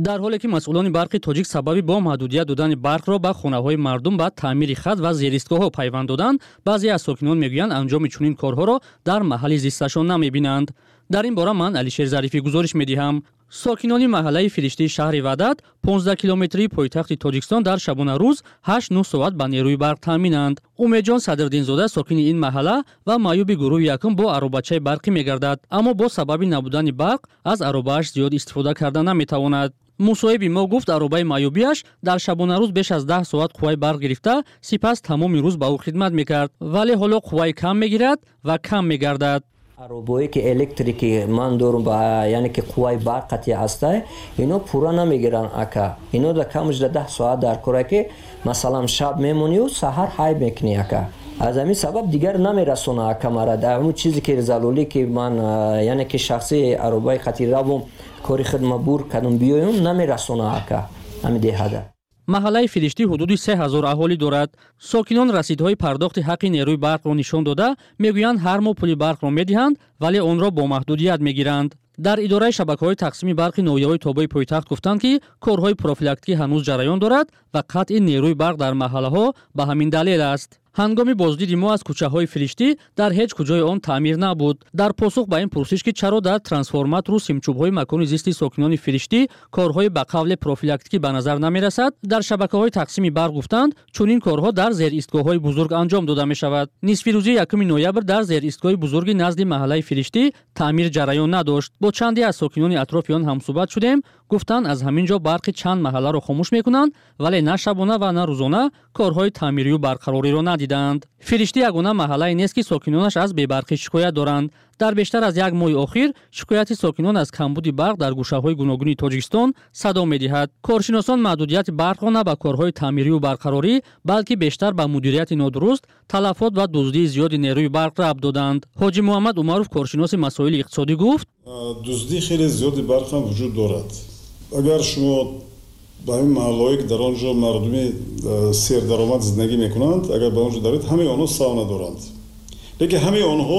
дар ҳоле ки масъулони барқи тоҷик сабаби бо маҳдудият додани барқро ба хонаҳои мардум ба таъмири хат ва зеристгоҳҳо пайванд доданд, баъзе аз сокинон мегӯянд анҷоми чунин корҳоро дар маҳалли зисташон намебинанд. дар ин бора ман Алишер Зарифӣ гузориш медиҳам. сокинони маҳаллаи фириштии шаҳри Ваъдат 15 километрии пойтахти Тоҷикистон дар шабонарӯз 8-9 соат ба нерӯи барқ таъминанд. Умедҷон Садрдинзода сокини ин маҳалла ва маъюби гурӯҳи якум бо аробачаи барқӣ мегардад, аммо бо сабаби набудани барқ аз аробааш зиёд истифода карда наметавонад. мусоҳиби мо гуфт аробаи маъюбиаш дар шабонарӯз беш аз 10 соат қувваи барқ гирифта, сипас тамоми рӯз ба ӯ хидмат мекард, вале ҳоло қувваи кам мегирад ва кам мегардад. аробое ки электрики ман дорум ба яъне ки қувваи барқати аста ино пурра намегиранд ака. Ино да камш да 10 соат дар кора ки масалан шаб мемонию саҳар ҳай мекунӣ ака. аз ҳамин сабаб дигар намерасона ака мара дар ҳамун чизе ки залолӣ ки ман яъне ки шахси аробаи хати равум кори хидматбур кардум биёюм намерасона ака ҳамин деҳада. маҳаллаи фириштӣ ҳудуди 3000 аҳолӣ дорад. сокинон расидҳои пардохти ҳаққи нерӯи барқро нишон дода мегӯянд ҳар моҳ пули барқро медиҳанд, вале онро бо маҳдудият мегиранд. дар идораи шабакаҳои тақсими барқи ноҳияҳои тобаи пойтахт гуфтанд ки корҳои профилактикӣ ҳанӯз ҷараён дорад ва қатъи нерӯи барқ дар маҳаллаҳо ба ҳамин далел аст. ҳангоми боздиди мо аз кӯчаҳои фириштӣ дар ҳеҷ куҷои он таъмир набуд. дар посух ба ин пурсиш ки чаро дар трансформатору симчӯбҳои макони зисти сокинони фириштӣ корҳои ба қавле профилактикӣ ба назар намерасад, дар шабакаҳои тақсими барқ гуфтанд чунин корҳо дар зеристгоҳҳои бузург анҷом дода мешавад. нисфирӯзи 1 ноябр дар зеристгоҳи бузурги назди маҳаллаи фириштӣ таъмир ҷараён надошт. бо чанде аз сокинони атрофи он ҳамсӯҳбат шудем. гуфтанд аз ҳамин ҷо барқи чанд маҳалларо хомӯш мекунанд, вале на шабона ва на рӯзона корҳои таъмирию барқарориро надиданд. фириштӣ ягона маҳаллае нест ки сокинонаш аз бебарқӣ шикоят доранд. дар бештар аз як моҳи охир шикояти сокинон аз камбуди барқ дар гӯшаҳои гуногуни Тоҷикистон садо медиҳад. коршиносон маҳдудияти барқро на ба корҳои таъмирию барқарорӣ, балки бештар ба мудирияти нодуруст, талафот ва дуздии зиёди нерӯи барқ рабт доданд. ҳоҷи Муҳаммад Умаров, коршиноси масоили иқтисодӣ гуфт: дуздии хеле зиёди барқ ҳам вуҷуд дорад. агар шумо ба ин маҳаллаҳое ки дар он ҷо мардуми сердаромад зиндагӣ мекунанд, агар ба он ҷо даред, ҳамаи онҳо савна доранд. лекин ҳамаи онҳо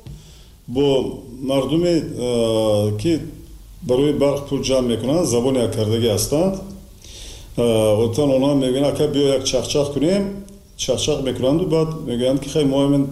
бо мардуме ки барои барқ пул ҷамъ мекунанд забони яккардагӣ ҳастанд. отан онҳо мегӯянд ака биё як чахчах кунем, чахчах мекунанду баъд мегӯянд ки хай мо ҳамин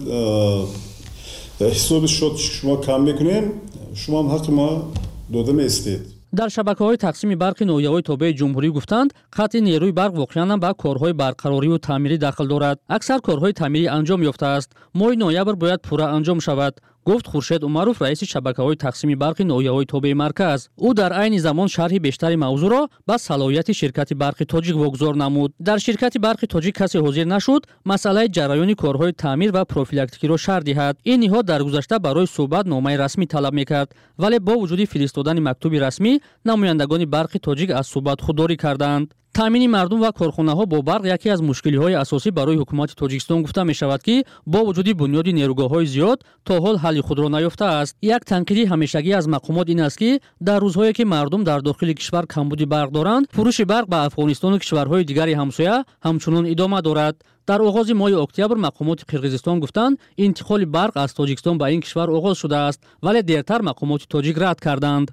ҳисоби шумо кам мекунем, шумо ҳам ҳаққи мо дода меистед. дар шабакаҳои тақсими барқи ноҳияҳои тобаи ҷумҳурӣ гуфтанд қатъи нерӯи барқ воқеан ба корҳои барқарориву таъмирӣ дахл дорад. аксар корҳои таъмирӣ анҷом ёфтааст. моҳи ноябр бояд пурра анҷом шавад, гуфт Хуршед Умаров, раиси шабакаҳои тақсими барқи ноҳияҳои тобаи марказ. ӯ дар айни замон шарҳи бештари мавзӯъро ба салоҳияти ширкати барқи тоҷик вогузор намуд. дар ширкати барқи тоҷик касе ҳозир нашуд масъалаи ҷараёни корҳои таъмир ва профилактикиро шарҳ диҳад. ин ниҳод дар гузашта барои суҳбат номаи расмӣ талаб мекард, вале бо вуҷуди фиристодани мактуби расмӣ намояндагони барқи тоҷик аз суҳбат худдорӣ карданд. таъмини мардум ва корхонаҳо бо барқ яке аз мушкилиҳои асосӣ барои ҳукумати Тоҷикистон гуфта мешавад ки бо вуҷуди бунёди нерӯгоҳҳои зиёд то ҳол ҳалли худро наёфтааст. як танқиди ҳамешагӣ аз мақомот ин аст ки дар рӯзҳое ки мардум дар дохили кишвар камбуди барқ доранд, фурӯши барқ ба Афғонистону кишварҳои дигари ҳамсоя ҳамчунон идома дорад. дар оғози моҳи октябр мақомоти Қирғизистон гуфтанд интиқоли барқ аз Тоҷикистон ба ин кишвар оғоз шудааст, вале дертар мақомоти тоҷик рад карданд.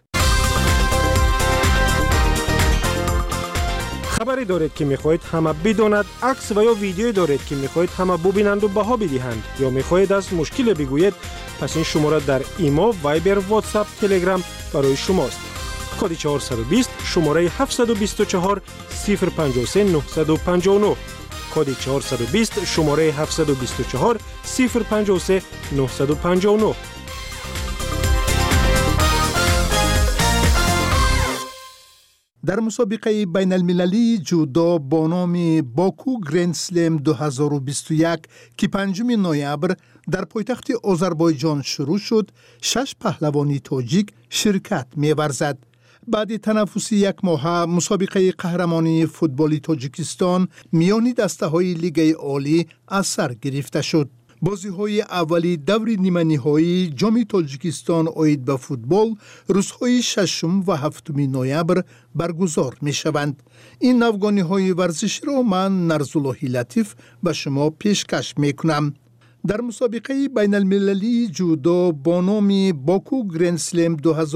хабаре доред ки мехоҳед ҳама бидонад, акс ва ё видеое доред ки мехоҳед ҳама бубинанду баҳо бидиҳанд ё мехоҳед аз мушкиле бигӯед, пас ин шумора дар имо, вайбер, ватсап, телеграм барои шумост. коди 420 шумораи 724 053 959, коди 420 шумораи 724 053 959. дар мусобиқаи байналмилалии ҷудо бо номи Баку Grand Slam 2021 ки 5 ноябр дар пойтахти Озарбойҷон шурӯъ шуд, 6 паҳлавони тоҷик ширкат меварзад. баъди танаффуси як моҳа мусобиқаи қаҳрамонии футболи Тоҷикистон миёни дастаҳои Лигаи Олӣ аз сар гирифта шуд. бозиҳои аввали даври ниманиҳоии ҷоми Тоҷикистон оид ба футбол рӯзҳои 6 ва 7 ноябр баргузор мешаванд. ин навгониҳои варзиширо ман Нарзуллоҳи Латиф ба шумо пешкаш мекунам. در مسابقه بین المللی جودو با نام باکو گرند سلم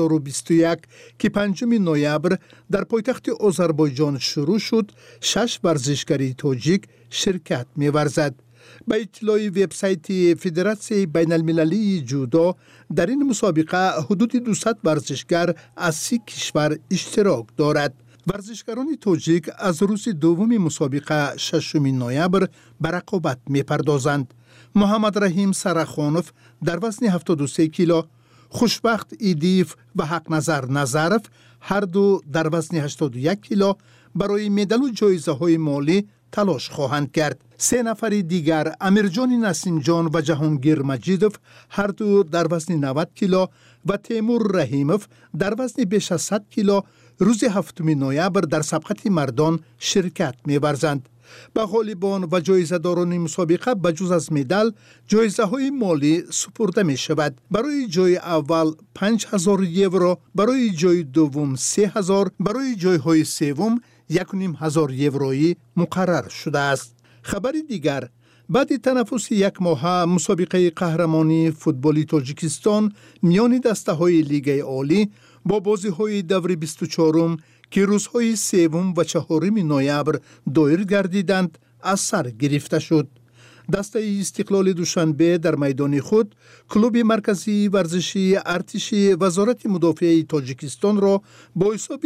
2021 که 5 نوامبر در پایتخت آذربایجان شروع شد، 6 ورزشکاری تاجیک شرکت می‌ورزد. به اطلاع وبسایت فدراسیون بین المللی جودو در این مسابقه حدود 200 ورزشگر از 30 کشور اشتراک دارد. ورزشکاران تاجیک از روز دوم مسابقه 6 نوامبر به رقابت می‌پردازند. محمد رحیم سرخانوف در وزن 73 کیلو، خوشبخت ایدیف و حق نظر نظرف هر دو در وزن 81 کیلو برای مدال و جایزه های مالی تلاش خواهند کرد. 3 نفر دیگر امیرجان نسیم جان و جهانگیر مجیدوف هر دو در وزن 90 کیلو و تیمور رحیموف در وزن بیش از 100 کیلو روز 7 نوامبر در سبقت مردان شرکت می‌ورزند. به غالبان و جایزه داران مسابقه بجز از مدال جایزه های مالی سپرده می شود. برای جای اول 5000 یورو، برای جای دوم 3000، برای جای های سوم 1500 یورویی مقرر شده است. خبر دیگر، بعد تنفس یک ماه مسابقه قهرمانی فوتبالی تاجیکستان میان دسته های لیگ عالی با بازی های دور 24 که روزهای 3 و 4 نوامبر دایر گردیدند از سر گرفته شد. دسته استقلال دوشنبه در میدان خود کلوب مرکزی ورزشی ارتش وزارت مدافع تاجیکستان را با حساب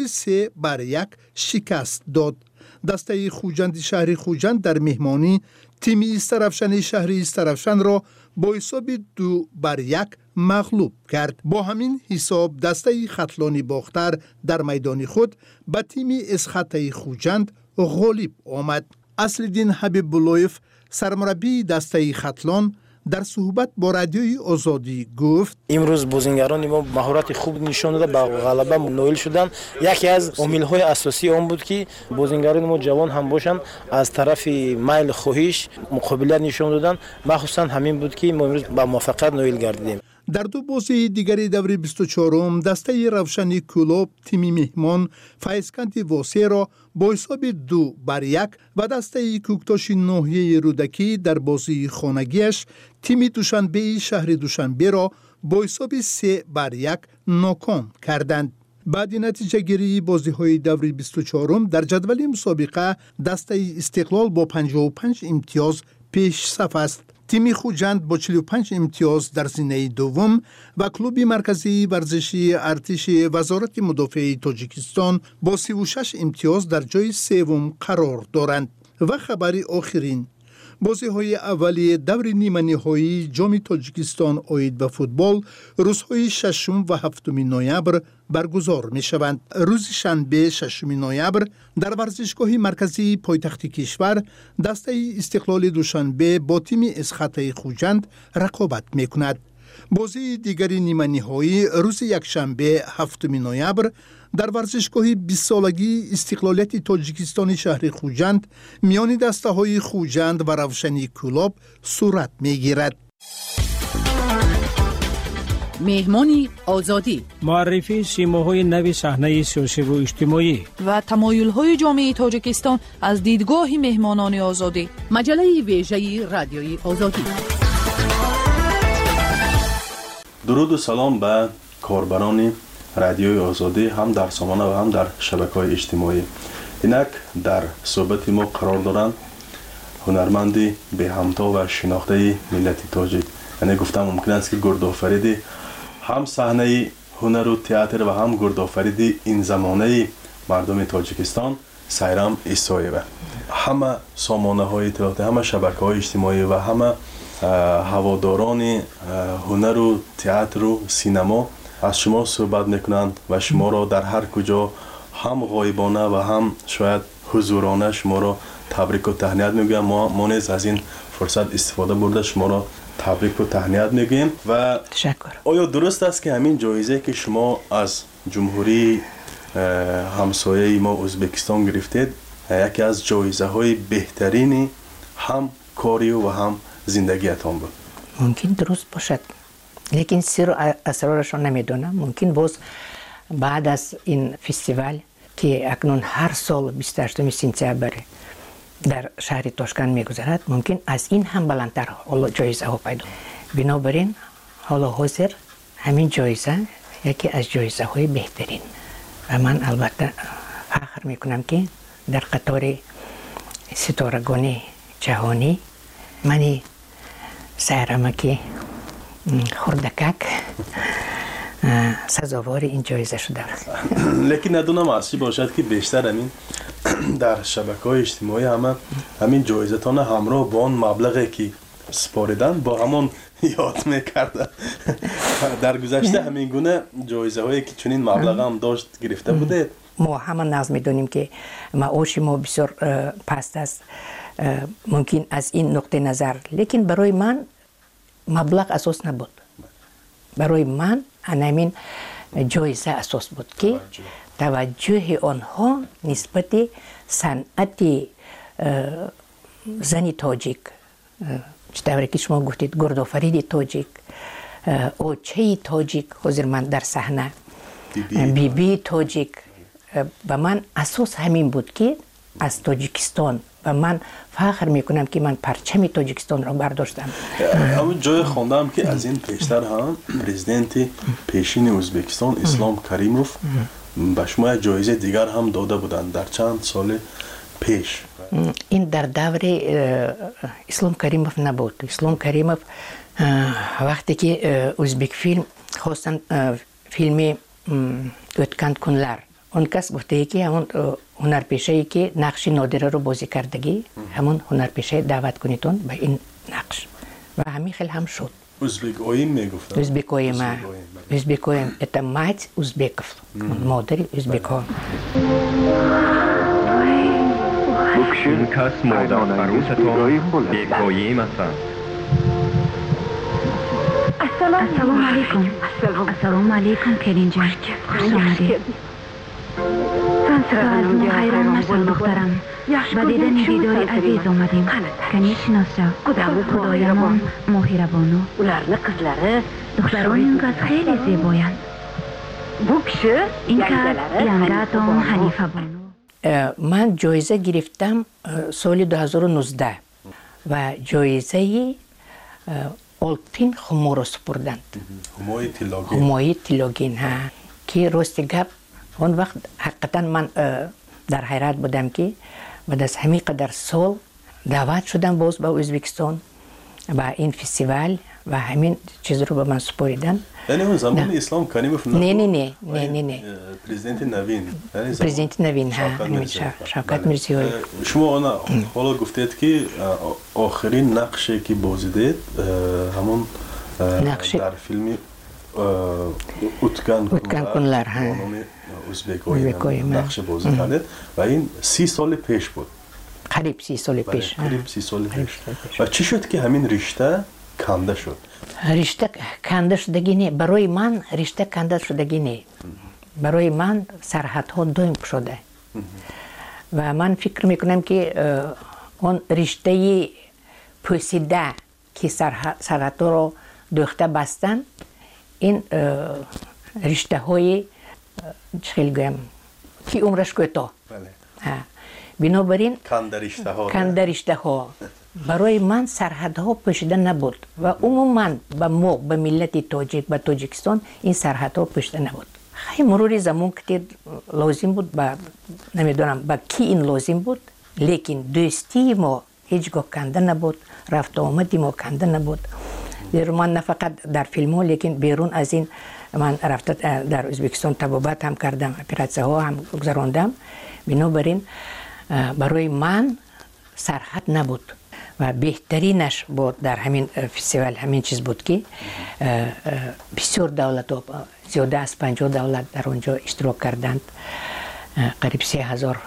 3-1 شکست داد. دسته خوجند شهر خوجند در مهمانی تیم استرافشن شهر استرافشن را با حساب 2-1 مغلوب کرد. با همین حساب دسته خطلانی باختر در میدان خود به تیم اسخطه خوجند غالب آمد. اصلدین حبیب بلویف سرمربی دسته خطلان در صحبت با رادیوی آزادی گفت امروز بازیگران ما مهارت خوب نشان داده، با غلبه نائل شدن. یکی از عامل‌های اساسی آن بود که بازیگران ما جوان هم باشند، از طرف میل خواهش مقابله نشان دادن. مخصوصا همین بود که ما امروز با موفقیت نائل گردیدیم. در دو بازی دیگری دور 24 دسته روشنی کلوب تیم مهمان فایزکند واسه را با حساب 2-1 و دسته کوکتاش ناحیه رودکی در بازی خانگیش تیم دوشنبه شهر دوشنبه را با حساب 3-1 ناکام کردند. بعد نتیجه گیری بازی های دور 24 در جدول مسابقه دسته استقلال با 55 امتیاز پیش صف است. تیم خوجند با 45 امتیاز در زینه دوم و کلوب مرکزی ورزشی ارتش وزارت مدافع تاجیکستان با 36 امتیاز در جای سوم قرار دارند. و خبری آخرین، بازی های اولی دور نیمه نهایی جام تاجیکستان عاید به فوتبال روزهای 6 و 7 نوامبر برگزار می شوند. روز شنبه 6 نوامبر در ورزشگاه مرکزی پایتخت کشور دسته استقلال دوشنبه با تیم اسخطه خوجند رقابت می کند. بازی دیگری نیمه نهایی روز یکشنبه 7 نوامبر در ورزشگاه 20 سالگی استقلالیت تاجیکستان شهر خوجند میان دسته های خوجند و روشنی کلوب صورت می گیرد. مهمانی آزادی، معرفی سیماهای نوی صحنه سیاسی و اجتماعی و تمایل‌های جامعه تاجیکستان از دیدگاه مهمانان آزادی. مجله ویژه رادیوی آزادی. درود و سلام به کاربران رادیوی آزادی هم در سامانه و هم در شبکه‌های اجتماعی. اینک در صحبت ما قرار دارند هنرمندی به همتا و شناخته ملت تاجیک. یعنی گفتم ممکن است که گردآفریدی هم صحنه هنر و تئاتر و هم گردآفریدی این زمانه مردم تاجیکستان سایرام ایسایه. همه سامانه‌های اطلاعاتی، همه شبکه‌های اجتماعی و همه هواداران هنر و تئاتر و سینما از شما صحبت میکنند و شما را در هر کجا هم غایبانه و هم شاید حضورانه شما را تبریک و تهنیت میگویم. ما نیز از این فرصت استفاده برده شما را تبریک و تهنیت میگویم. و تشکر. آیا درست است که همین جایزه که شما از جمهوری همسایه ما ازبکستان گرفتید یکی از جایزه های بهترین هم کاری و هم زندگیتان بود؟ ممکن درست باشد، لیکن سر و اسرارش را نمیدونم. ممکن باز بعد از این فستیوال که اکنون هر سال 28 سپتامبر در شهر تاشکند میگذرد ممکن از این هم بلندتر جایزه ها پیدا. بنابراین حالا حاضر همین جایزه یکی از جایزه های بهترین و من البته فخر میکنم که در قطار ستارگان جهانی منی سهرمکی خردکک سزاوار این جایزه شده. لیکن ندونم اصلی باشد که بیشتر همین در شبکه‌های اجتماعی همین جایزتان همراه با آن مبلغی که سپاریدن با همون یاد میکرده. در گذشته همین گونه جایزه هایی که چنین مبلغ هم داشت گرفته بوده. ما همه ناز میدونیم که معاش ما بسیار پست است ممکن از این نقطه نظر، لیکن برای من مبلغ اساس نبود. برای من همین جایزه اساس بود که توجه آنها نسبت صنعت زنی تاجیک، چطوری که شما گفتید گردآفرید تاجیک، اوچه تاجیک، حضور من در صحنه بی تاجیک، و من اساس همین بود که از تاجیکستان و من فخر میکنم که من پرچم تاجیکستان را برداشتم. اما جای خوندم که از این پیشتر هم پرزیدنت پیشین ازبکستان اسلام کریموف به شما جایزه دیگر هم داده بودند در چند سال پیش. این در دور اسلام کریموف نبود. اسلام کریموف وقتی که ازبک فیلم خواستن فیلم اوتکند کنلر، اون کس گفته که همون هنرپیشه‌ای که نقش نادره رو بازی کردگی همون هنرپیشه دعوت کنیتون به این نقش و همین خیلی هم شد. ازبک اویم میگفتن. ازبک اویم. ازبک اویم. Это мать узбеков. مادر ازبک ها. این کس مادر عروستان بی‌قایم است. السلام علیکم. السلام علیکم کریم جان. خوش آمدید. سلام خیران مشل دخترم. با دیدن دیدار عزیز آمدیم. کنی شناسا. خدایمان ماهر بانو. دختران این کس خیلی زیبایند. این کس ینگاتون حنیفه بانو. من جایزه گرفتم سال 2019 و جایزه آلپین خمو را سپردند. خموی تیلاگین ها که راست گپ اون وقت حقیقتا من در حیرت بودم که بعد از همین قدر سال دعوت شدم باز به ازبکستان و این فستیوال و همین چیز رو به من سپاریدن. یعنی اون زمان اسلام کریموف نه پرزیدنت نوین. پرزیدنت نوین ها شوکت میرزیوی. شما حالا گفتید که آخرین نقشی که بازیدید همون در فیلم اوتکند کنلر ها ازبک‌های نقش بازی کردید و این 30 سال پیش بود. قریب 30 سال پیش. قریب 30 سال پیش. و چی شد که همین رشته کنده شد؟ رشته کنده شدگی نه. برای من رشته کنده شدگی نه. برای من سرحدها دوم شده. و من فکر میکنم که اون رشته پوسیده که سرحدها رو دوخته بستن این رشته های چخیل گویم که عمرش کوتاه. بنابراین کنده رشته ها برای من سرحدها پوشیده نبود و عموما به ملت تاجیک به تاجیکستان این سرحدها پوشیده نبود. خیلی مرور زمان که لازم بود نمیدونم با کی این لازم بود، لیکن دوستی ما هیچگاه کنده نبود، رفت آمدی ما کنده نبود. من نه فقط در فیلم ها لیکن بیرون از این من رفته در ازبکستان طبابت هم کردم، اپراتسه ها هم گذراندم. بنابراین برای من سرحد نبود و بهترینش بود در همین فستیوال همین چیز بود که بسیار دولت ها زیاده از 50 دولت در اونجا اشتراک کردند. قریب 3000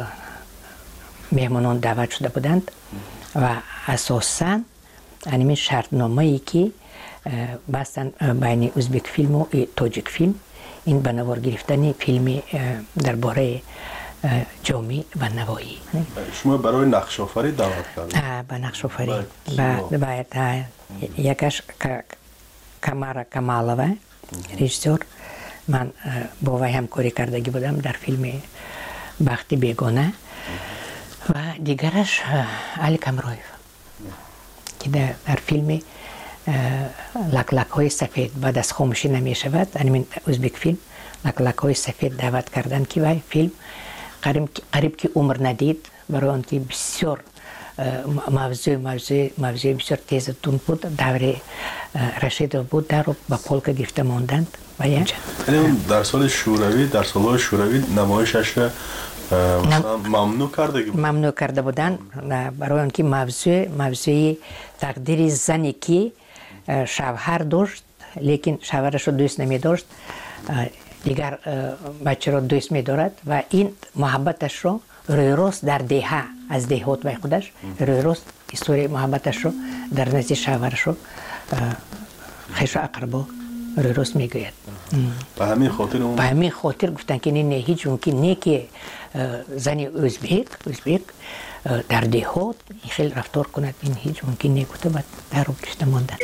مهمانان دعوت شده بودند و اساساً همین شرطنامه‌ای که بستن بین ازبک فیلم و تاجیک فیلم این به نوار گرفتن فیلم درباره جامعه و نوایی. شما برای نقش آفری دعوت کردید؟ به نقش آفری باید یکش کمارا کمالوه رژیسور، من با وی همکاری کردگی بودم در فیلم بخت بیگانه و دیگرش علی کمرویف که در فیلم لک های سفید بعد از خاموشی نمی شود، همین ازبک فیلم لک های سفید دعوت کردن که وای فیلم قریب که عمر ندید، برای آن که بسیار موضوع بسیار تیز تون بود، دور رشید بود، در با پولک گرفته ماندند و یعنی در سال شوروی، در سالهای شوروی نمایشش ممنوع کرده بودند، برای آن که موضوع تقدیر زنی که شوهر داشت لیکن شوهرش رو دوست نمی داشت، دیگر بچه رو دوست می دارد و این محبتش رو روی روز در دهه از دهات به خودش روی روز استوری محبتش رو در نزد شوهرش رو خیش و اقربا روی روز می گوید. به همین خاطر گفتن که نه هیچ ممکن نه که زنی ازبک در دهات خیلی رفتار کند، این هیچ ممکن نه گفته بعد در رو گشته ماندن.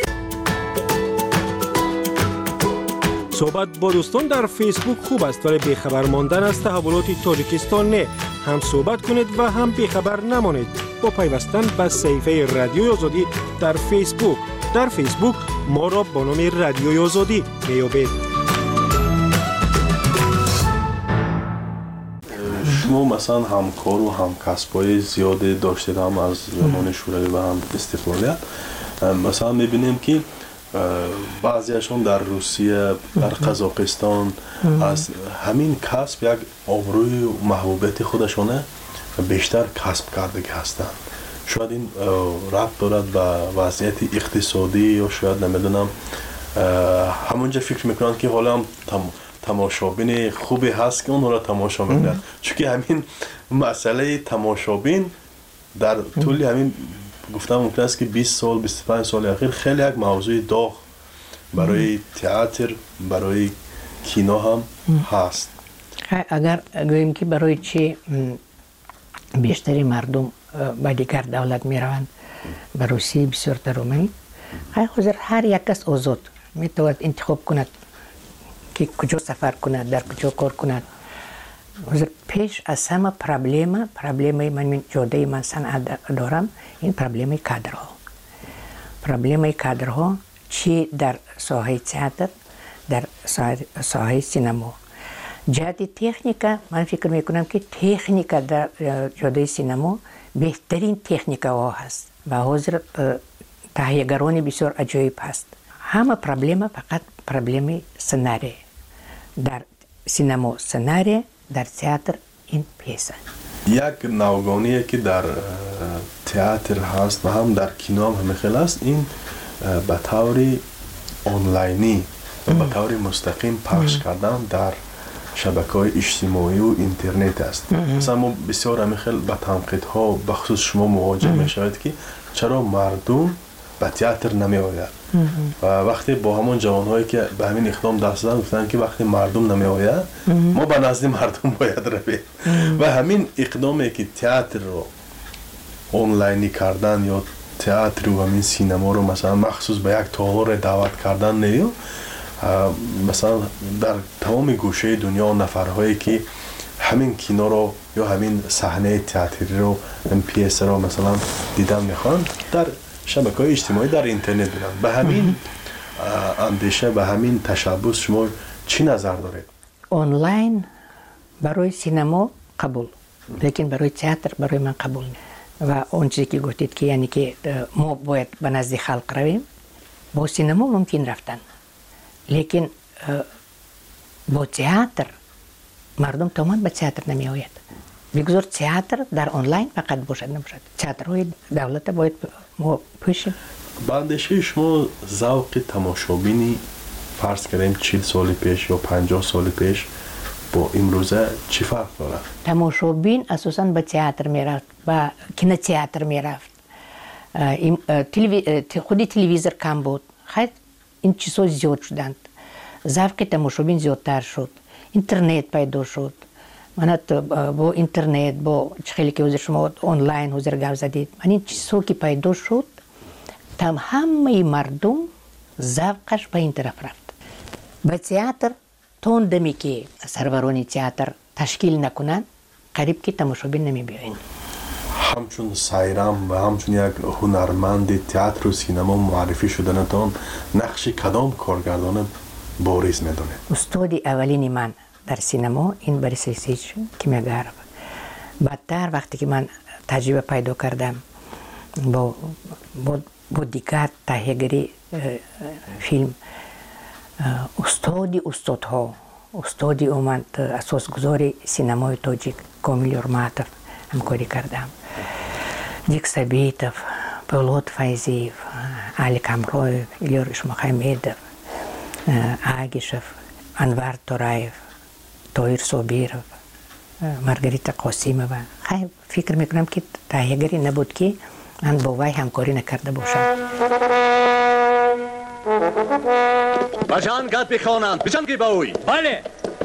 صحبت با دوستان در فیسبوک خوب است ولی بیخبر ماندن از تحولات تاجیکستان نه. هم صحبت کنید و هم بیخبر نمانید با پیوستن به صفحه رادیوی آزادی در فیسبوک. در فیسبوک ما را با نام رادیوی آزادی میابید. شما مثلا همکار و همکسبای زیاده داشتید، هم از زمان شوروی و هم استقلالیت. مثلا میبینیم که بعضیشون در روسیه، در قزاقستان از همین کسب یک آبروی و محبوبیت خودشونه بیشتر کسب کرده هستند. شاید این ربط دارد به وضعیت اقتصادی یا شاید نمیدونم همونجا فکر میکنند که حالا هم تماشابین خوبی هست که اون را تماشا میکنند، چون که همین مسئله تماشابین در طول همین گفتم ممکن است که 20 سال 25 سال اخیر خیلی یک موضوع داغ برای تئاتر، برای کینو هم هست. اگر گوییم که برای چی بیشتری مردم به دیگر دولت می روند، به روسیه بسیار ترومی، حاضر هر یک کس آزاد می تواند انتخاب کند که کجا سفر کند، در کجا کار کند. حاضر پیش از همه پرابلم من جاده من صنعت دارم، این پرابلم کادرها چی در ساحه تئاتر، در ساحه سینما. جهت تکنیکا من فکر میکنم که تکنیکا در جاده سینما بهترین تکنیکا ها هست و حاضر تهیه‌گران بسیار عجیب هست. همه پرابلم فقط پرابلم سناریو. در سینما سناریو، در تئاتر این پیسه. یک ناوگانیه که در تئاتر هست و هم در کینو هم خیلی هست، این به طور آنلاینی و به طور مستقیم پخش کردن در شبکه‌های اجتماعی و اینترنت است. مثلا ما بسیار همیخیل به تنقیدها بخصوص شما مواجه میشوید که چرا مردم به تئاتر نمی آید و وقتی با همون جوانهایی که به همین اقدام دست دادن گفتن که وقتی مردم نمی آید ما به نزد مردم باید رویم و همین اقدامی که تئاتر رو آنلاینی کردن یا تئاتر و همین سینما رو مثلا مخصوص به یک تالار دعوت کردن نیو، مثلا در تمام گوشه دنیا نفرهایی که همین کینو رو یا همین صحنه تئاتری رو این پیس رو مثلا دیدن میخوان در شبکه‌های اجتماعی در اینترنت بینن. به همین اندیشه، به همین تشبس شما چی نظر دارید؟ آنلاین برای سینما قبول، لیکن برای تئاتر برای من قبول نیست. و اون چیزی که گفتید که یعنی که ما باید به نزد خلق رویم، با سینما ممکن رفتن، لیکن با تئاتر مردم تمام به تئاتر نمی آید. بگذار تئاتر در آنلاین فقط باشد نباشد. تئاترهای دولت باید ما پوشیم. با اندیشه شما ذوق تماشابینی فرض کردیم 40 سال پیش یا 50 سال پیش با امروزه چی فرق داره؟ تماشابین اساساً به تئاتر میرفت، به کینو تئاتر میرفت. خودی تلویزیون کم بود. خیلی این چیزها زیاد شدند. ذوق تماشابین زیادتر شد. اینترنت پیدا شد. من با اینترنت با خیلی که حضور شما آنلاین حضور گپ زدید، من این چیزها که پیدا شد همه مردم ذوقش به این طرف رفت. به تئاتر توندمی که سروران تئاتر تشکیل نکنند قریب که تماشابین نمی بیاین. همچون سایرام و همچون یک هنرمند تئاتر و سینما معرفی شدنتان نقش کدام کارگردان بارز میدونه؟ استاد اولین من در سینما این بریسیچ کیمیاگر. بعدتر وقتی که من تجربه پیدا کردم با دیگر تهیه‌گری فیلم، استادی اومد اساسگذار سینمای تاجیک کامیل یورماتوف همکاری کردم. دیک سبیتوف، پولاد فایزیف، علی کامرویف، ایلور اشمخمیدوف، آگیشوف، انوار تورایف، طاهر صابیروف، مارگریتا قاسیمووا. خیلی فکر میکنم که تهیه‌گری نبود که من با وی همکاری نکرده باشم. بجان گاد بخوانند، بجان گی باوی. بله.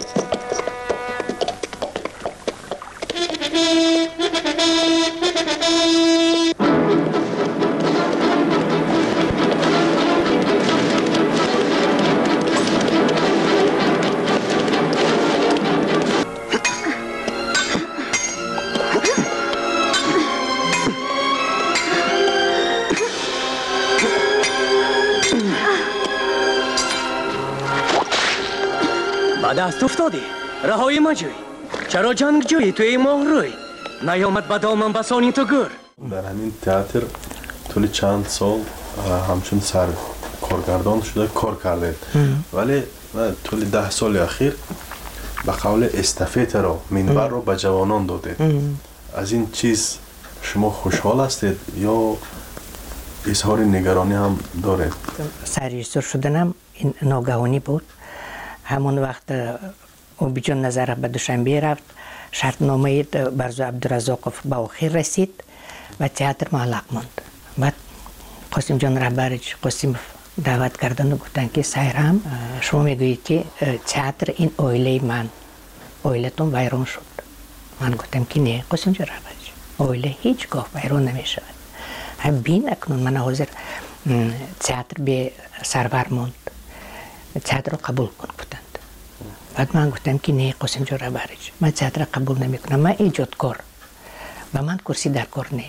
دست افتادی رهایی مجوی. چرا جنگ جویی توی ماه روی نیامد به دامن بسانی تو گر. در همین تئاتر طول چند سال همچون سر کارگردان شده کار کرده، ولی طول 10 سال اخیر به قول استافت را منبر رو به جوانان داده. از این چیز شما خوشحال هستید یا اظهار نگرانی هم دارید؟ سرریزور شدنم این ناگهانی بود. همون وقت اوبیجان نظر به دوشنبه رفت، شرطنامه برزو عبدالرزاقوف به آخر رسید و تئاتر معلق ماند. بعد قاسم جان رهبرش قاسم دعوت کردن و گفتن که سایرام شما میگویید که تئاتر این اویله من، اویلتون ویران شد. من گفتم که نه قاسم جان رهبرش، اویله هیچگاه ویران نمیشود. هم بین اکنون من حاضر تئاتر به سرور ماند، تئاتر رو قبول کن بودند. بعد من گفتم که نه قاسم جان رهبرش، من تئاتر رو قبول نمی کنم، من ایجادکار و من کرسی در کار نه.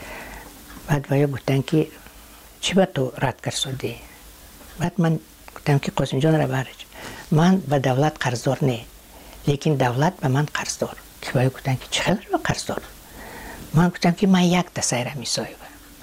بعد ویا گفتن که چی با تو رد کر سودی؟ بعد من گفتم که قاسم جان رهبرش من به دولت قرضدار نه، لیکن دولت به من قرضدار. که ویا گفتن که چقدر به قرضدار؟ من گفتم که من یک دسایره میسایم،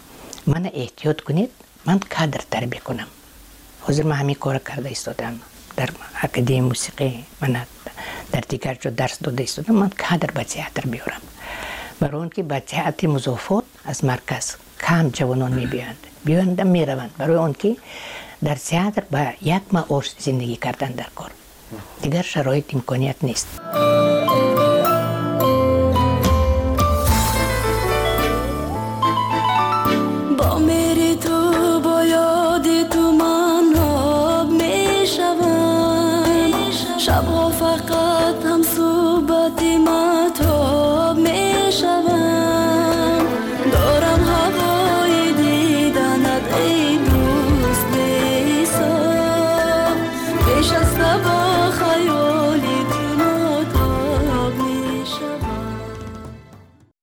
من احتیاط کنید، من کادر تربیت کنم. حاضر من همین کار کرده ایستادم در اکادمی موسیقی، من در دیگر جا درس داده ایستادم، من کادر به تئاتر بیارم. برای اون که به تئاتر مضافات از مرکز کم جوانان بیایند میروند، برای اون که در تئاتر با یک معاش زندگی کردن در کار، دیگر شرایط امکانیت نیست.